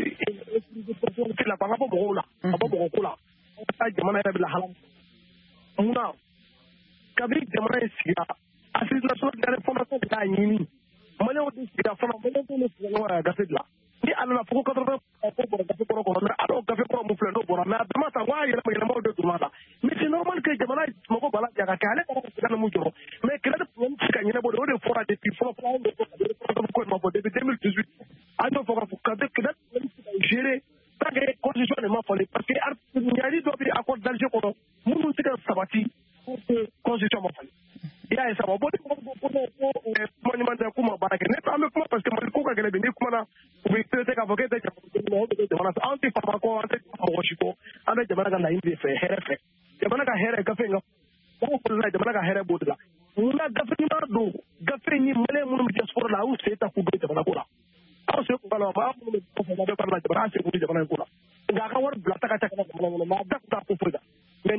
la fanga bɔ mɔgɔw la ka bɔ mɔgɔ ko la ka taa jamana yɛrɛ bɛ lahala mun na kabini jamana in sigira assise nationale de refondation de k'a ɲini maliyɛnw de sigira fana maliyɛnw de sigira ɲɔgɔn na gafe dilan ni a nana fo ko quatre-vingts ko bɔra gafe kɔrɔ kɔnɔ mɛ alors gafe kɔrɔ mun filɛ n'o bɔra mɛ a bɛɛ ma ta waa yɛlɛma yɛlɛmaw de donna la mais c'est normal que jamana mɔgɔ b'a la ja ka kɛ ale kana ka se ka mun jɔrɔ mais kɛlɛ de problème tɛ se ka ɲɛnabɔ de o de fɔra depuis fɔlɔ fɔlɔ anw de fɔ ka référendum ko in ma fɔ depuis deux mille dix-huit an y'o fɔ ka fɔ ka kɛlɛ problème tɛ ka gérer tant que constitution de ma fɔlen parce que ɲali dɔ bɛ accord d'Alger kɔnɔ minnu tɛ ka sabati pour que constitution ma fɔlen i y'a ye saba bɔ ni kuma ɲuman tɛ ko ma baara kɛ ne an bɛ kuma parce que mali ko ka gɛlɛn bi n'i kumana u bɛ traité k'a fɔ k'e tɛ jamana kɔ jamana fɛ anw tɛ fama kɔ an tɛ mɔgɔ si kɔ an bɛ jamana ka laɲini de fɛ hɛrɛ fɛ jamana ka hɛrɛ gafe in ka mɔgɔw fɔlɔ jamana ka hɛrɛ b'o de la munna gafe ɲuman don gafe ni maliyɛn minnu bɛ diaspora la aw sen ta k'u don jamana ko la aw sen kun b'a la aw minnu bɛ kɔfɛ n'a bɛ baara la jamana an sen kun bɛ jamana in ko la nka a ka wari bila ta ka ca ka na jamana kɔnɔ mɛ a da kun t'a ko foyi la.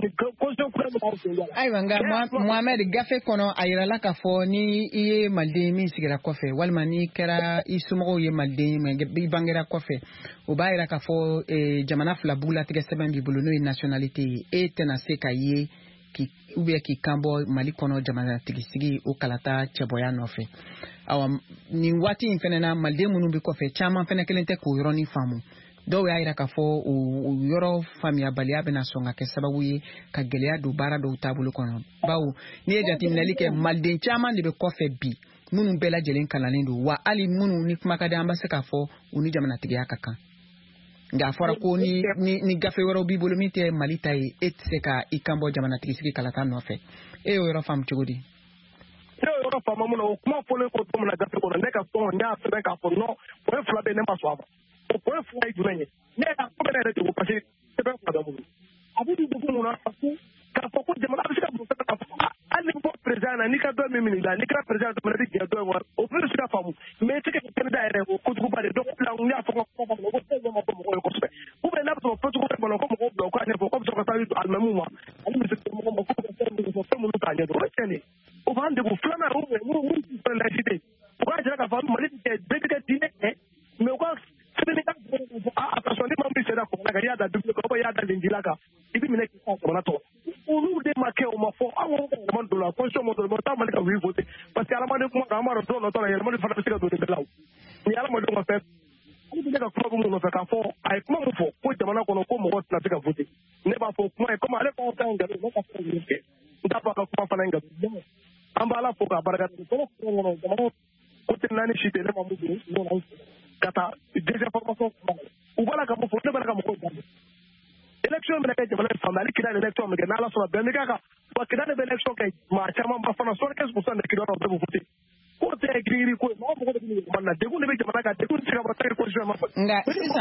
Ayiwa nka Mohamed gafe kɔnɔ a yirala k'a fɔ ni i ye maliden min sigira kɔfɛ walima n'i kɛra i somɔgɔw ye maliden mɛ i bangera kɔfɛ o b'a yira k'a fɔ jamana fila bugulatigɛ sɛbɛn b'i bolo n'o ye nationalité ye e tɛna se ka ye ou bien k'i kan bɔ Mali kɔnɔ jamanatigisigi o kalata cɛbɔya nɔfɛ awa nin waati in fɛnɛ na maliden minnu bɛ kɔfɛ caman fɛnɛ kelen tɛ k'o yɔrɔnin faamu dɔw y'a yira k'a fɔ o yɔrɔ faamuyabaliya bɛna sɔn ka kɛ sababu ye ka gɛlɛya don baara dɔw taabolo kɔnɔ bawo n'i ye jateminɛli kɛ maliden caman de bɛ kɔfɛ bi minnu bɛɛ lajɛlen kalannen don wa hali minnu ni kuma ka di an bɛ se k'a fɔ u ni jamanatigiya ka kan nka a fɔra ko ni ni gafe wɛrɛw b'i bolo min tɛ Mali ta ye e tɛ se ka i kan bɔ jamanatigisigi kalata nɔfɛ e y'o yɔrɔ faamu cogo di. ne y'o yɔrɔ faamu mun na o kuma fɔlen ko don min na gafe kɔnɔ ne ka sɔn n y'a sɛbɛn k'a fɔ non point fila bɛ ne ma sɔn a ma o point fila ye jumɛn ye ne yɛrɛ ko bɛ ne yɛrɛ degun parce que sɛbɛn fila bɛ n bolo a bɛ di degun mun na parce que k'a fɔ ko jamana a bɛ se ka mun k'a fɔ hali ni bɔ président na n'i ka dɔ min minɛ la n'i kɛra président jamana bɛ jɛ dɔ in wa o bɛɛ bɛ se ka faamu mais i tɛ kɛ candidat yɛrɛ o kojuguba de donc bila n y'a fɔ ka kuma kɔnɔ ko fɛn ɲɛma bɔ mɔgɔw ye kosɛbɛ ou bien n'a bɛ sɔrɔ fɛncogo bɛ bɔlɔ ko mɔgɔw bila u k'a ɲɛfɔ ko bɛ sɔrɔ ka taa alimamiw ma ani misiri mɔgɔw ma ko bɛ fɛn minnu fɔ fɛn minnu t'a ɲɛdɔn o ye tiɲɛ de o b'an de vous flammer au vous l'inciter. Pourquoi je vais faire Mali de dîner mais quoi attention ni mambi sera ko na gari ada dubu ko ya da lingila ka ibi mine ki ko na to ulu de make o ma fo awo mo do la conscience mo do mo ta mali ka wi voter parce que ala mane ko ma maro do no to la yel mo fa ta sika do de law ni ala mo do mo fait ani de ka ko mo no fa ka fo ay ko mo fo ko jamana ko no ko mo ko na sika voter ne ba fo ko e ko ma le ko ta ngalo no ka fo ni ke nda ba ka ko fa na ngalo ambala fo ka baraka ko ko no jamana ko te nani shite le mo do no kata désinformation ou voilà comme faut ne pas comme quoi élection mais que jamana famali kida élection mais na la so ben ka ko kida de élection kay ma chama ba fana soixante-quinze pour cent de kida on peut voter ko te écrire ko mo ko de manna de ko ne be jamana ka de ko sika ba ta ko jama nga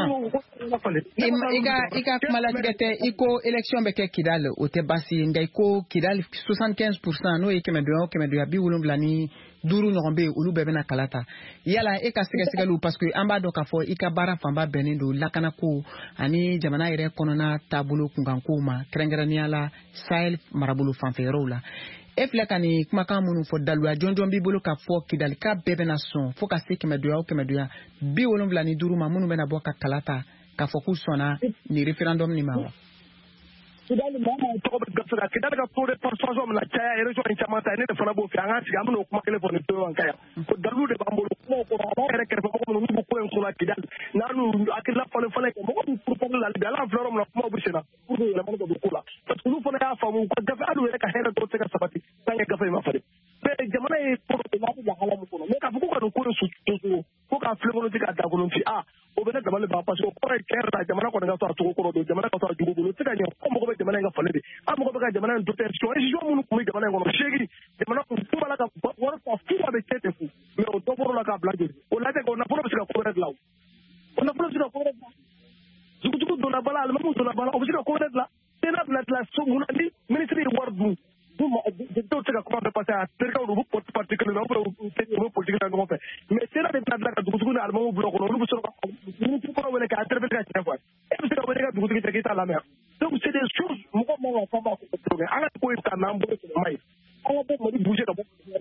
sisa iga iga kumala tigete iko élection be ke kidal o te basi ngai ko kidal soixante-quinze pour cent no e keme do keme do bi wulum blani duru ngombe ulu bebe na kalata yala e ka siga siga lu parce que amba do ka fo i ka bara famba benindo lakana ko ani jamana ire konona tabulu kunganko ma krengrani ala sahel marabulu fanfero la e fleka ni kuma kan munu fo dalu ajonjon bi bolo ka fo kidal ka bebe na son fo ka se keme do ya o keme do ya bi wolum blani duru ma munu bena bo ka kalata ka fo ku sona ni referendum ni mawa kidali mama to be gafira kidali ka pour persuasion la chaya élection en chamata ne fana bo fi anga siga amno kuma kele fone to wankaya ko dalu de bambolo ko ko ba ere kere ko ko no ko en kula kidali nanu akila fone fone ko ko pour pour la la floro mo ko bu sena pour la mo ko kula parce que nous fone ya famu ko gafa adu ere ka hera to te ka sabati tanga gafa ma fade be jamana e pour de la la hala mo ko me ka fu ko ko ko su to ko ka floro ti ka da ko no ti ah o be na da male ba parce que ko e kera jamana ko nga to ko ko do jamana ko to jugo bolo ti ka nyo ko mo ko jamana nga falede am ko be jamana do ter so e jo mu ko jamana ngo shegi jamana ko fu bala ka wor ko fu ba be tete fu me o do boro la ka blague o la te ko na boro be ka ko red law o na boro be ka ko red la jugo jugo do na bala al mamu do na bala o be ka ko red la te na la la so mu na di ministry wardu du ma de to te ka ko be passer à ter ka o pour particulier na o te o politique na ngo fe mais te na de la ka jugo jugo na al mamu bloco no lu so ko ni ko wala ka ter be ka ta fa e be ka wala ka jugo jugo te ka la mer. Donc c'est des choses moi moi on va pas problème ala ko ita na mbo ko mai ko bo mo bouger ka bo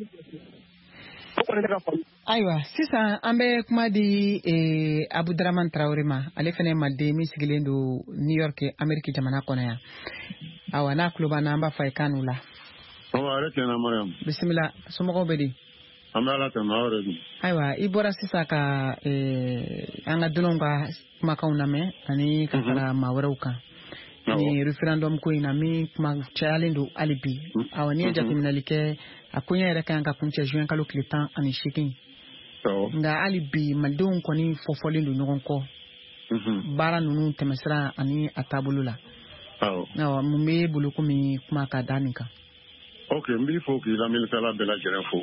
ko ne ka fa aywa sisa ambe kuma di eh, Aboudraman Traoré ma ale fene malde mi sigilendo New York America jamana kona ya awa na kluba na amba fay kanula awa rete na Mariam bismillah sumo bedi amala ta mawre aywa ibora sisa ka eh anga dunonga makauna me ani ka kala mawrauka ni referendum ko ina mi kuma challenge alibi awani ja criminalite akunya era kan ka kunche juin kalo klitan ani shikin nga alibi maldon ko ni fofolindu nyon ko bara nunu temesra ani atabulula aw na mu me bulu ko mi kuma ka danika okay mbi fo ki la militala de la jerenfo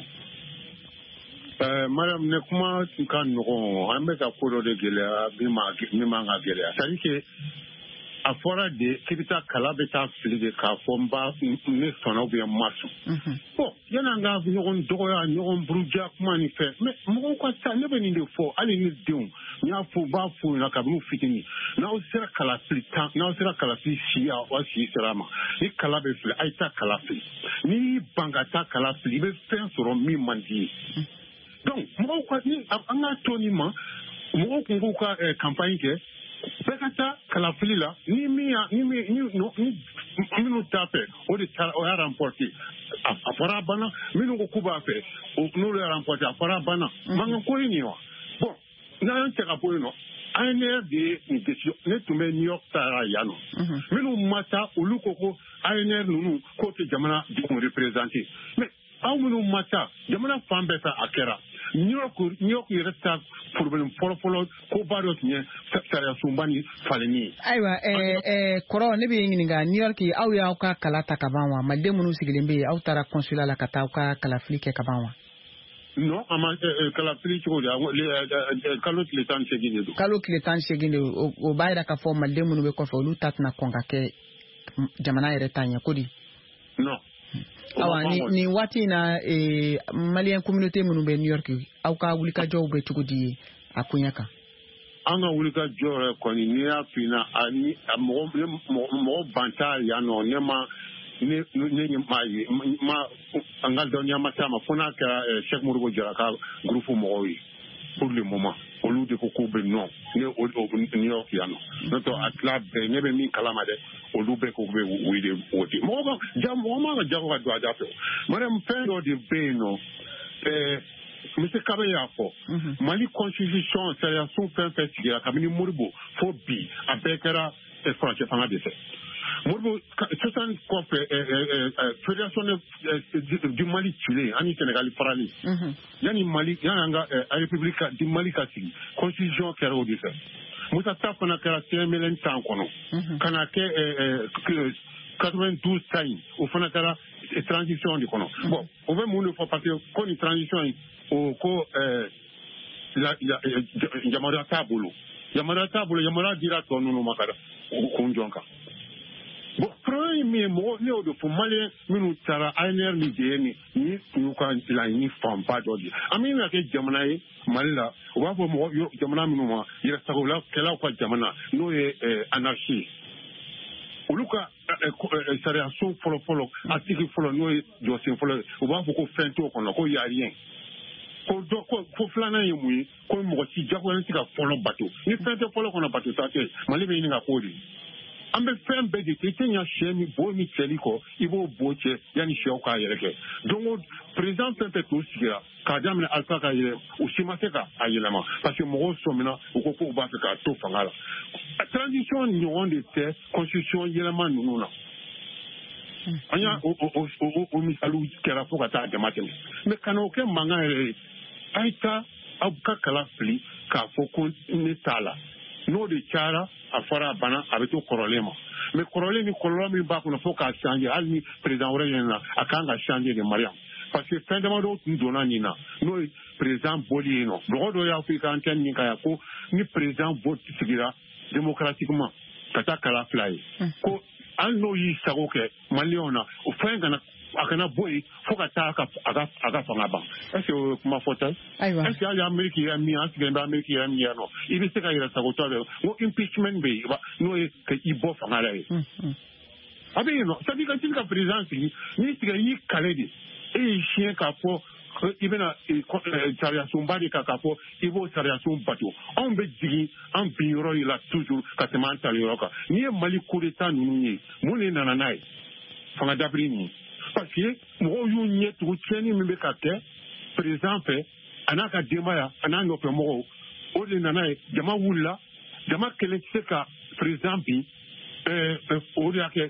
euh madame ne kuma kan no ambe ka ko do de gele bi ma mi ma nga gele c'est que a fora de kibita kalabeta fili de ka fomba ne sona bi masu bon yana nga nyogon doya nyogon bruja kuma ni fe mais mo ko sa ne beni de fo ali ni deun nya fo ba fo na ka bu fitini na o sera kala fili tan na o sera kala fili sia o si serama ni kalabe fili aita kala fili ni bangata kala fili be fen soro mi mandi donc mo ko ni anga toni ma mo ko ko campagne ke Bekata kalafili la ni mi ni mi ni no ni minu tape o de o ya remporter a fara bana minu ko kuba fe o no le remporter a fara bana manga ko ni wa bon na yon te kapo no A N R de ni décision ne tume New York tara yano minu mata olukoko A N R nunu ko te jamana di ko représenter mais aw minu mata jamana fambe fa akera New York New York resta problème folo folo ko baro nye sara sumbani faleni aywa eh eh koro ne bi nginga New York aw ya ka kala takabanwa malde munu sigilembe aw tara consulat la kata ka kala flike kabanwa non ama kala flike ko ya le kalo kletan segine do kalo kletan segine o bayra ka fo malde munu be ko fo lu tatna konga ke jamana ere tanya kodi non awa ni ni wati na eh Malian communauté munu be New York aw ka wulika jow be tugudi akunyaka anga wulika jow ko ni ni afina ani mo mo banta ya no nema ne ne ma ma angal donya matama fona ka Cheikh Modibo Diarra ka groupe mo yi pour le moment au lieu de ko be non ne o New York yano noto atla be ne be min kalama de o lu be ko be wi de woti mo ko jam mo ma jago ga do ajafe madame pendo de be no eh Monsieur Kabeyafo, Mali constitution, c'est la sous-fin festival, Kamini Modibo, faut bi, avec la Français, pendant des faits. Modibo, c'est un coffre, Fédération du Mali Chili, Ani Sénégal, Parali. Yani Mali, Yananga, la République du Mali Kassi, constitution qui a au défait. Moussa Tafana, qui a cinq mille ans, Kanake, quatre-vingt-douze signes, au fond, transition du Kono. Bon, on veut mourir parce que quand une transition au co la Yamara Tabulu. Yamara Tabulu, Yamara dira ton nom makara au Konjonka. Bon, premier mot, néo de Malien, Minutara, Ainer, Nigéni, ni Nukan, la ni femme pas d'odi. Ami, la que Jamanae, Malila, ou va voir Jamana Minuma, il reste là, qu'elle a quoi Jamana, nous est anarchie. Oluka sariyaso fɔlɔ fɔlɔ article fɔlɔ n'o ye jɔsen fɔlɔ u b'a fɔ ko fɛn t'o kɔnɔ ko y'a rien ko dɔ ko ko filanan ye mun ye ko mɔgɔ si jagoyalen tɛ ka fɔlɔ bato ni fɛn tɛ fɔlɔ kɔnɔ bato ta tɛ Mali bɛ ɲini ka k'o de an bɛ fɛn bɛɛ de kɛ i tɛ ɲa sɛ min bo min cɛli kɔ i b'o bo cɛ yanni sɛw k'a yɛrɛ kɛ donc o président fɛn fɛn t'o sigira k'a daminɛ Alpha ka yɛlɛ u si ma se ka a yɛlɛma parce que mɔgɔw sɔmina u ko k'u b'a fɛ k'a to fanga la transition ɲɔgɔn de tɛ constitution yɛlɛma ninnu na an y'a o misaliw kɛra fo ka taa dama tɛmɛ mais ka n'o kɛ mankan yɛrɛ ye a ye taa aw ka kala fili k'a fɔ ko ne t'a la n'o de cayara a fɔra a banna a bɛ to kɔrɔlen ma mais kɔrɔlen ni kɔlɔlɔ min b'a kɔnɔ fo k'a changer hali ni président wɛrɛ yɛlɛna a kan ka changer de Mariam parce que fɛn damadɔ tun donna nin na n'o ye président bɔli yen nɔ mɔgɔ dɔ y'a fɔ i ka antenne nin kan yan ko ni président vote sigira démocratiquement ka taa kala fila ye ko hali n'o y'i sago kɛ maliyɛnw na o fɛn kana a kana bɔ yen fo ka taa a ka fanga ban est-ce que o ye kuma fɔta ye est-ce que hali Ameriki yɛrɛ min an sigilen bɛ Ameriki yɛrɛ min yan nɔ i bɛ se ka yɛrɛ sagotɔ bɛ ko impeachment bɛ yen n'o ye ka i bɔ fanga la ye a bɛ yen nɔ c'est à dire que sini ka président sigi n'i tigɛ i y'i kale de e y'i siɲɛ k'a fɔ i bɛna sariyasunba de kan k'a fɔ i b'o sariyasun bato anw bɛ jigin an bin yɔrɔ yi la toujours ka tɛmɛ an tali yɔrɔ kan n'i ye Mali coup d'état ninnu ye mun de nana n'a ye fanga dabiri nin parce que mɔgɔw y'u ɲɛ tugu tiɲɛni min bɛ ka kɛ président fɛ a n'a ka denbaya a n'a nɔfɛ mɔgɔw o de nana ye jama wulila jama kelen tɛ se ka président bin o de y'a kɛ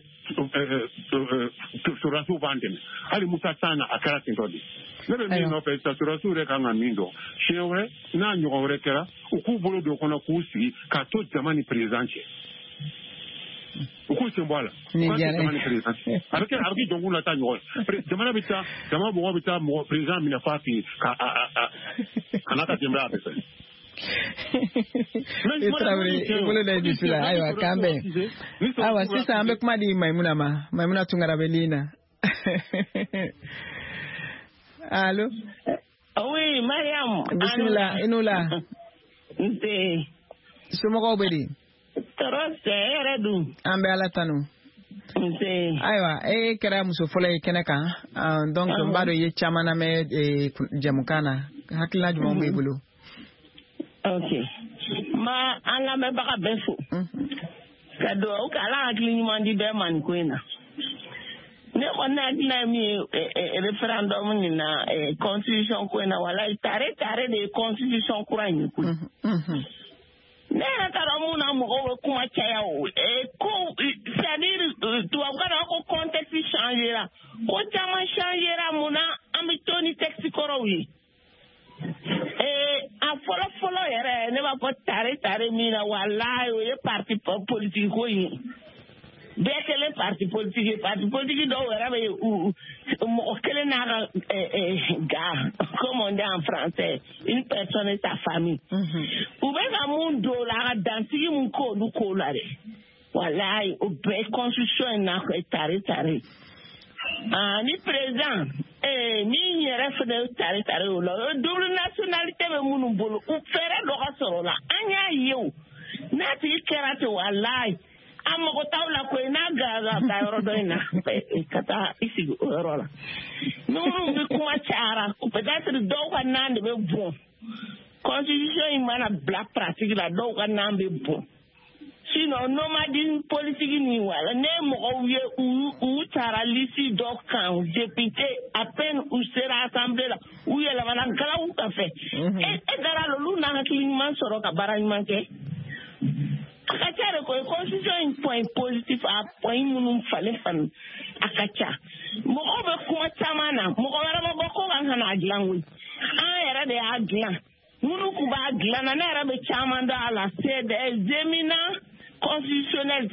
sɔrɔdasiw b'an dɛmɛ hali Musa San a kɛra ten tɔ de ne bɛ min nɔfɛ sɔrɔdasiw yɛrɛ kan ka min dɔn siɲɛ wɛrɛ n'a ɲɔgɔn wɛrɛ kɛra u k'u bolo don o kɔnɔ k'u sigi k'a to jama ni président cɛ u k'u sen bɔ a la u k'a to jama ni président cɛ a bɛ kɛ a bɛ kɛ jɔnkulu la taa ɲɔgɔn ye jamana bɛ taa jama mɔgɔ bɛ taa mɔgɔ président minɛ f'a fɛ yen ka a n'a ka denbaya bɛɛ fɛ. I Traoré i bolo da disi la ayiwa k'an bɛn ayiwa sisan an bɛ kuma di Maimuna ma Maimuna Tunkara bɛ ligne na allo oui Mariam bisimila i n'u la nse somɔgɔw bɛ di tɔɔrɔ tɛ e yɛrɛ dun an bɛ Ala tanu nse ayiwa e kɛra muso fɔlɔ ye kɛnɛ kan donc n b'a dɔn i ye caman lamɛn jamukan na hakilina jumɛn b'i bolo. Ok. Ma an lamɛnbaga bɛɛ fo. Ka dugawu kɛ Ala hakili ɲuman di bɛɛ ma nin ko in na. Ne kɔni hakilina ye min ye référendum nin na constitution ko in na walayi tare tare de ye constitution kura in ye koyi. Ne yɛrɛ t'a dɔn mun na mɔgɔw bɛ kuma caya o ko c'est à dire tubabukan na ko contexte changera ko caman changera mun na an bɛ to ni texte kɔrɔw ye. a fɔlɔ fɔlɔ yɛrɛ ne b'a fɔ tare tare min na walayi o ye parti politique ko in bɛɛ kɛlen parti politique ye parti politique dɔw yɛrɛ bɛ mɔgɔ kelen n'a ka ga comme on dit en français une personne et sa famille u bɛ ka mun don o la a ka dansigi mun k'olu ko la dɛ walayi o bɛɛ constitution in n'a kɛ tare tare ni président min yɛrɛ fɛnɛ tare tare o la double nationalité bɛ minnu bolo u fɛɛrɛ dɔ ka sɔrɔ o la an y'a ye o n'a tigi kɛra ten walayi Amo taula ko inaga ta yoro ina kata isi rola. No no kuma chara, peut-être do ka nande be bon. Constitution imana black pratique la do ka nande bon. Sinon nomadine politique ni wala ne mo wiye ou ou tara lisi do kan député à peine ou sera assemblée là où il la wana kala ou ka fait. Et et dara lo lu na climat soro ka barani manke. Akacha ko constitution point positif a point munum fale fan akacha mo obe ko chamana mo ko wala mo ko kan hana aglanwi a era de aglan munu ku ba aglan na era be chamanda ala c'est des éminents constitutionnels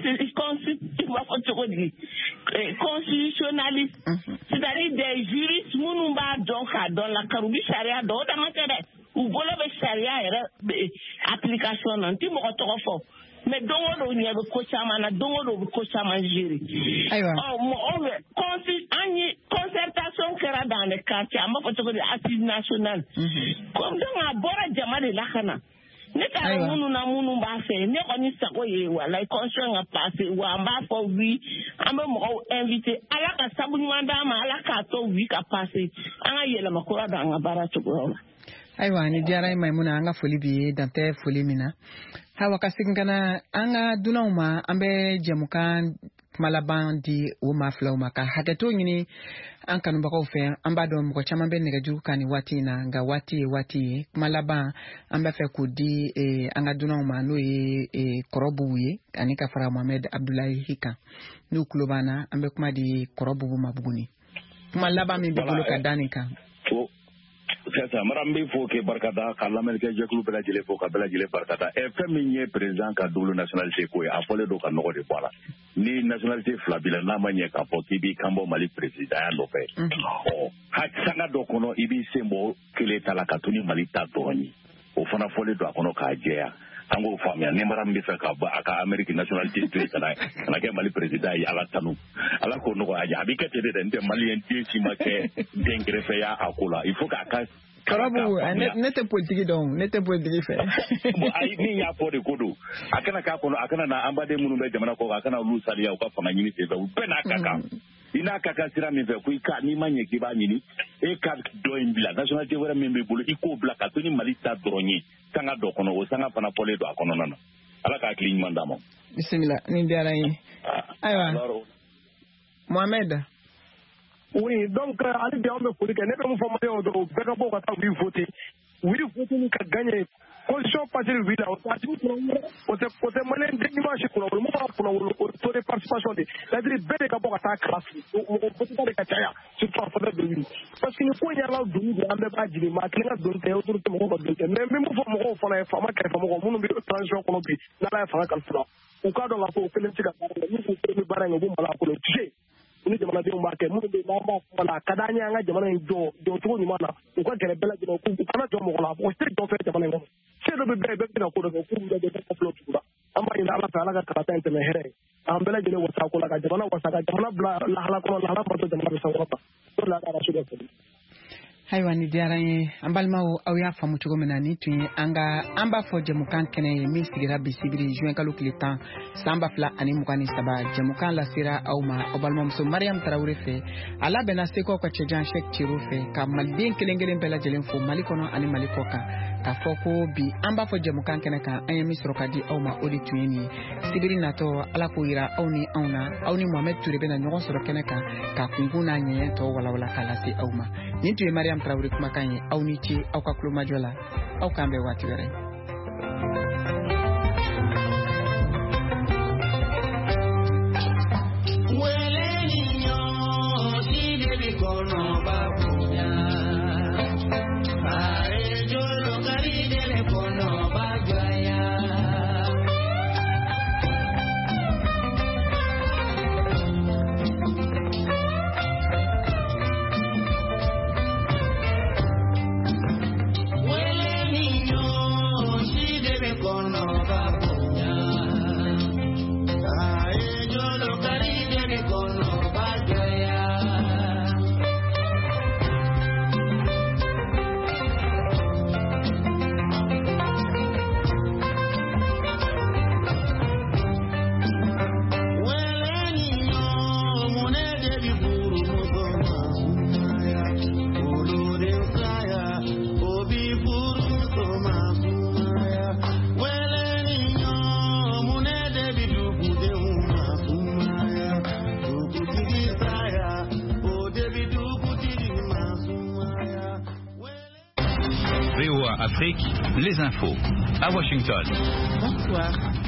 constitutionnalistes c'est-à-dire des juristes munu ba donc dans la karubi sharia do da matere ou bolo be sharia era application nan ti mo ko to fo. Mais dongo do ni abe ko chama na dongo do ko chama jiri oh mo ove anyi concertation kera dans les quartiers amma ko to assise nationale comme donc abora jama de lakana ne ka munu na munu ba fe ne ko ni sako ye wala conscience a passé wa mba fo wi amba mo invité ala ka sabu nwanda ma ala ka to wi ka passé anga yela makura da nga bara to ko aiwa ni diara maimuna anga foli bi dante foli mina hawa kasikana anga dunauma ambe jamukan malaban di o mafla uma ka hakato nyini an kanu bako fe amba do mo chama be nega juru kani wati na nga wati wati malaban amba fe ko di e anga dunauma no e, e korobu ye anika fara Mohamed Abdullahi Hika no klobana ambe kuma di korobu mabuguni malaba mi be bolo ka danika Sasa marambe fo ke barkada kala melke jeklu bela jile fo ka bela jile barkada e feminye president ka double nationalité ko ya fole do ka no de voilà ni nationalité flabila na manye ka potibi kambo mali president ya lope o hak sanga do kono ibi sembo kile tala katuni mali tatoni o fana fole do kono ka jeya tango famia ne marambe fa ka aka American nationalité to tala na ke mali president ya ala tanu ala ko no aja abikete de de mali enti ci make dengre fe ya akula il faut ka Karabu nete politique donc nete politique fait ai ni ya for de kodo akana ka kono akana na ambade munu be jamana ko akana lu saliya ko fanga nyini te be na kaka ina kaka sira mi fe ku ka ni manye ki ba nyini e ka do imbila nationalité wera membe bulu iko blaka to ni malita dronyi tanga do kono o sanga pana pole do akono nana ala ka clean mandamo bismillah ni biara yi aywa Mohamed. Oui, donc, allez bien, on peut dire que nous sommes formés au Bécabo quand on voter. Oui, voter nous a gagné. Condition pas de lui là, on a dit qu'on on s'est on s'est mené des dimanches pour le moment pour le taux de participation de. C'est-à-dire Bécabo quand on classe, on peut pas les cacher, surtout en faveur de lui. Parce qu'il faut y aller au bout, on ne peut pas dire mais qu'il y a d'autres théories autour de mon côté. Mais même nous formons on fait format qu'il formons on nous met transition qu'on oublie. Là là, il faut qu'on fasse. Au cas dans la peau, on fait le tigre, nous faut faire le barrage au bout là pour le tuer. Ni jamana de mbake mu de mama wala kadanya nga jamana ndo do to ni mana ko gele bela de ko kana do mo la ko stre do fe jamana ngo se do be be be na ko do ko de de ko flow tuba amma ina ala ta ala ka kata inte me here am bela de wasa ko la ka jamana wasa ka jamana bla la hala ko la hala ko jamana be sawata to la ka rashuda ko haywa ni diaranye ambalmawo aw ya famu chugo menani tun anga amba fo jemukan kene mi sigira bisibiri juin kalo klitan samba fla ani mukani saba jemukan la sira awma obalmom so Mariam Traoré fe ala bena seko ko chejan shek chirufe ka malbien kelengelen bela jelen fo malikono ani malikoka ka foko bi amba fo jemukan kene ka ayemi srokadi awma odi tueni sibiri nato ala ko ira awni awna awni Mohamed Touré bena nyogon soro kene ka ka kunguna nye to wala wala kala si awma ni tu Mariam Traoré kuma kanye aunichi au kaklo majola au kambe watu were wele niño si de kono babunya pare yo lo cari de kono bagaya Afrique, les infos. À Washington. Bonsoir.